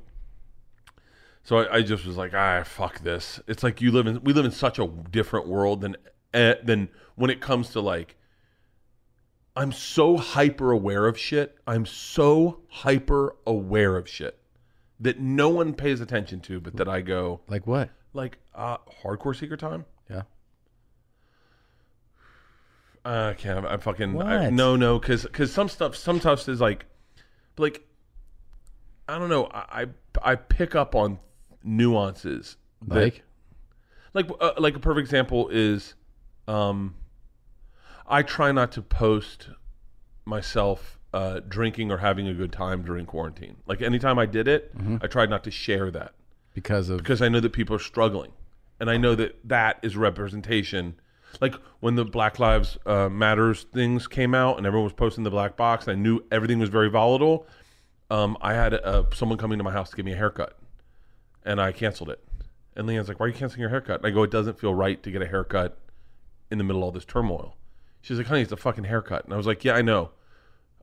I just was like, fuck this. It's like we live in such a different world than when it comes to like, I'm so hyper aware of shit. I'm so hyper aware of shit that no one pays attention to, but that I go. Like what? Like hardcore secret time. Yeah. I can't. I'm fucking. What? No, because some stuff is like I don't know. I pick up on nuances. Like a perfect example is, I try not to post myself drinking or having a good time during quarantine. Like anytime I did it, I tried not to share that because I know that people are struggling, and I know that is representation. Like when the Black Lives Matters things came out and everyone was posting the black box, and I knew everything was very volatile. I had someone coming to my house to give me a haircut, and I canceled it. And Leanne's like, why are you canceling your haircut? And I go, it doesn't feel right to get a haircut in the middle of all this turmoil. She's like, honey, it's a fucking haircut. And I was like, yeah, I know.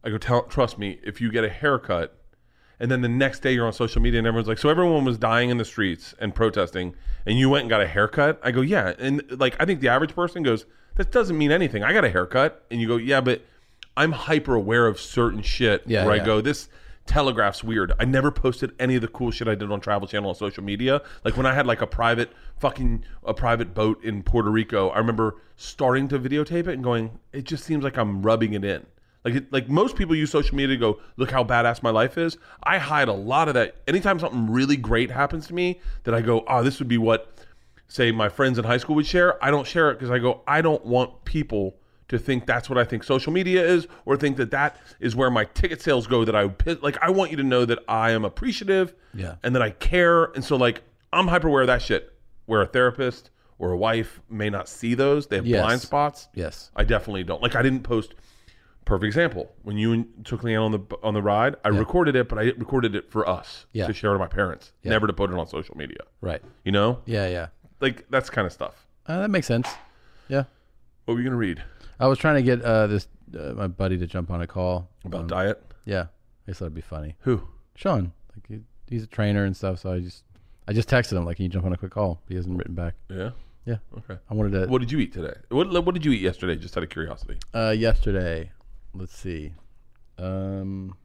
I go, trust me, if you get a haircut, and then the next day you're on social media and everyone's like, so everyone was dying in the streets and protesting, and you went and got a haircut? I go, yeah. And like, I think the average person goes, that doesn't mean anything. I got a haircut. And you go, yeah, but I'm hyper aware of certain shit where I go, this Telegraph's weird. I never posted any of the cool shit I did on Travel Channel on social media. Like when I had like a private boat in Puerto Rico, I remember starting to videotape it and going, it just seems like I'm rubbing it in. Like most people use social media to go, look how badass my life is. I hide a lot of that. Anytime something really great happens to me that I go, oh, this would be what, say, my friends in high school would share. I don't share it because I go, I don't want people to think that's what I think social media is, or think that that is where my ticket sales go. That I want you to know that I am appreciative and that I care. And so like, I'm hyper aware of that shit, where a therapist or a wife may not see those. They have blind spots. Yes. I definitely don't. Like I didn't post. Perfect example. When you took Leanne on the ride, I recorded it, but I recorded it for us to share to my parents, never to put it on social media. Right. You know? Yeah. Like that's kind of stuff. That makes sense. Yeah. What were you gonna read? I was trying to get my buddy to jump on a call about diet. Yeah, I thought it'd be funny. Who? Sean. Like he's a trainer and stuff. So I just texted him like, can you jump on a quick call? He hasn't written back. Yeah. Yeah. Okay. I wanted to. What did you eat today? What did you eat yesterday? Just out of curiosity. Yesterday. Let's see. What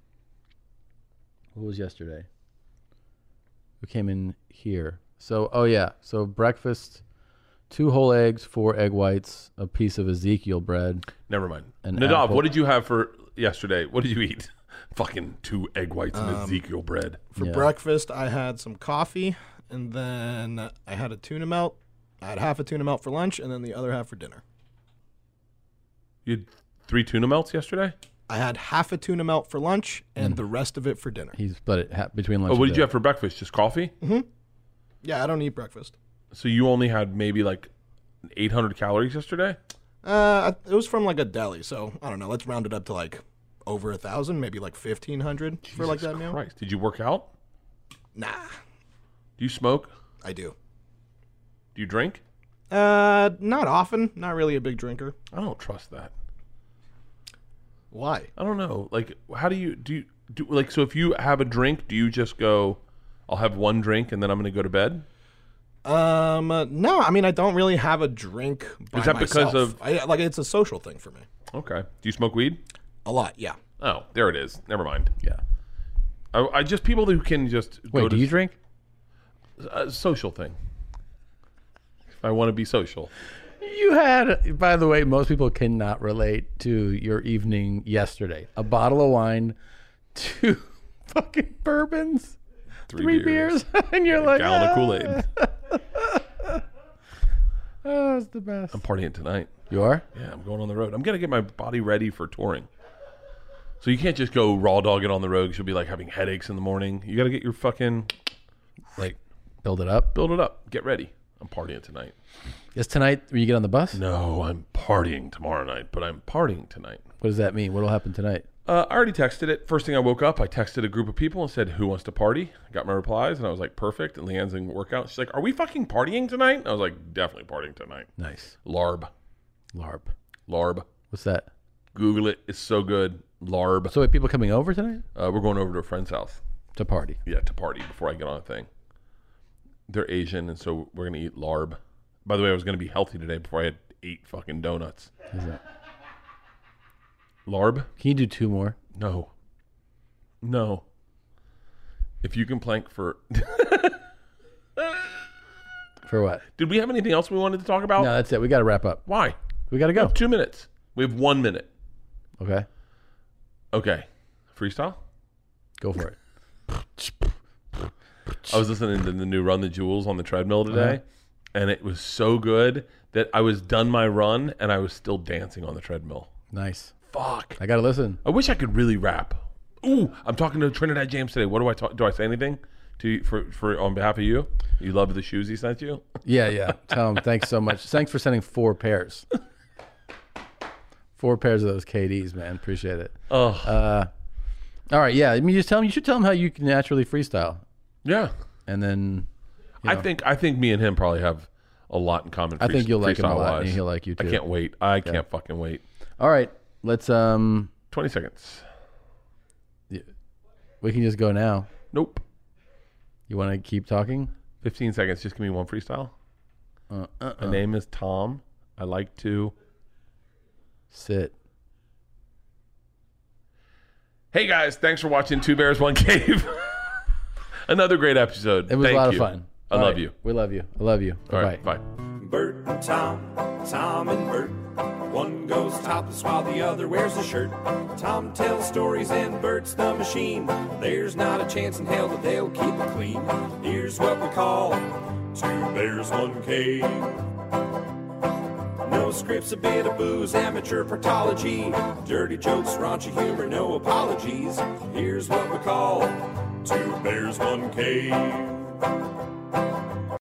was yesterday? We came in here. So, So breakfast, 2 whole eggs, 4 egg whites, a piece of Ezekiel bread. Never mind. An Nadav, apple. what did you have for yesterday? What did you eat? Fucking 2 egg whites and Ezekiel bread. For breakfast, I had some coffee, and then I had a tuna melt. I had half a tuna melt for lunch, and then the other half for dinner. You had 3 tuna melts yesterday? I had half a tuna melt for lunch and the rest of it for dinner. He split it between lunch Oh, what and did you have for breakfast? Just coffee? Mm-hmm. Yeah, I don't eat breakfast. So you only had maybe like 800 calories yesterday? It was from like a deli, so I don't know. Let's round it up to like over 1,000, maybe like 1,500 for like that meal. Christ. Did you work out? Nah. Do you smoke? I do. Do you drink? Not often. Not really a big drinker. I don't trust that. Why? I don't know. Like, how do you like? So if you have a drink, do you just go, I'll have one drink and then I'm going to go to bed? No. I mean, I don't really have a drink by Is that myself. because of... it's a social thing for me. Okay. Do you smoke weed? A lot, yeah. Oh, there it is. Never mind. Yeah. I just, people who can just go Wait, do you drink? A social thing. If I want to be social. You had, by the way, most people cannot relate to your evening yesterday. A bottle of wine, 2 fucking bourbons, 3 beers, and you're like, gallon of Kool-Aid. Oh, it's the best. I'm partying tonight. You are? Yeah, I'm going on the road. I'm going to get my body ready for touring. So you can't just go raw dog it on the road because you'll be like having headaches in the morning. You got to get your fucking, like, build it up. Build it up. Get ready. I'm partying tonight. Is tonight when you get on the bus? No, I'm partying tomorrow night, but I'm partying tonight. What does that mean? What will happen tonight? I already texted it. First thing I woke up, I texted a group of people and said, who wants to party? I got my replies, and I was like, perfect. And Leanne's in workout. She's like, are we fucking partying tonight? And I was like, definitely partying tonight. Nice. LARB. What's that? Google it. It's so good. LARB. So are people coming over tonight? We're going over to a friend's house. To party? Yeah, to party before I get on a thing. They're Asian, and so we're going to eat LARB. By the way, I was going to be healthy today before I had 8 fucking donuts. What is that? LARB? Can you do 2 more? No. If you can plank for... For what? Did we have anything else we wanted to talk about? No, that's it. We got to wrap up. Why? We got to go. We have 2 minutes. We have 1 minute. Okay. Freestyle? Go for it. I was listening to the new Run the Jewels on the treadmill today, and it was so good that I was done my run, and I was still dancing on the treadmill. Nice. Fuck. I got to listen. I wish I could really rap. Ooh, I'm talking to Trinidad James today. What do I talk? Do I say anything to you for on behalf of you? You love the shoes he sent you? Yeah. Tell him thanks so much. Thanks for sending 4 pairs. 4 pairs of those KDs, man. Appreciate it. Oh. All right, yeah. I mean, you should tell him how you can naturally freestyle. Yeah. And then, I think me and him probably have a lot in common. I think you'll like him a lot, and he'll like you too. I can't wait. I can't fucking wait. All right, let's 20 seconds. We can just go now. Nope. You want to keep talking? 15 seconds. Just give me one freestyle. My name is Tom. I like to sit. Hey guys, thanks for watching Two Bears, One Cave. Another great episode. It was a lot of fun. I love you. We love you. I love you. All right, Bye. Bert and Tom, Tom and Bert. One goes topless while the other wears a shirt. Tom tells stories and Bert's the machine. There's not a chance in hell that they'll keep it clean. Here's what we call Two Bears, One Cave. No scripts, a bit of booze, amateur partology. Dirty jokes, raunchy humor, no apologies. Here's what we call Two Bears, One Cave.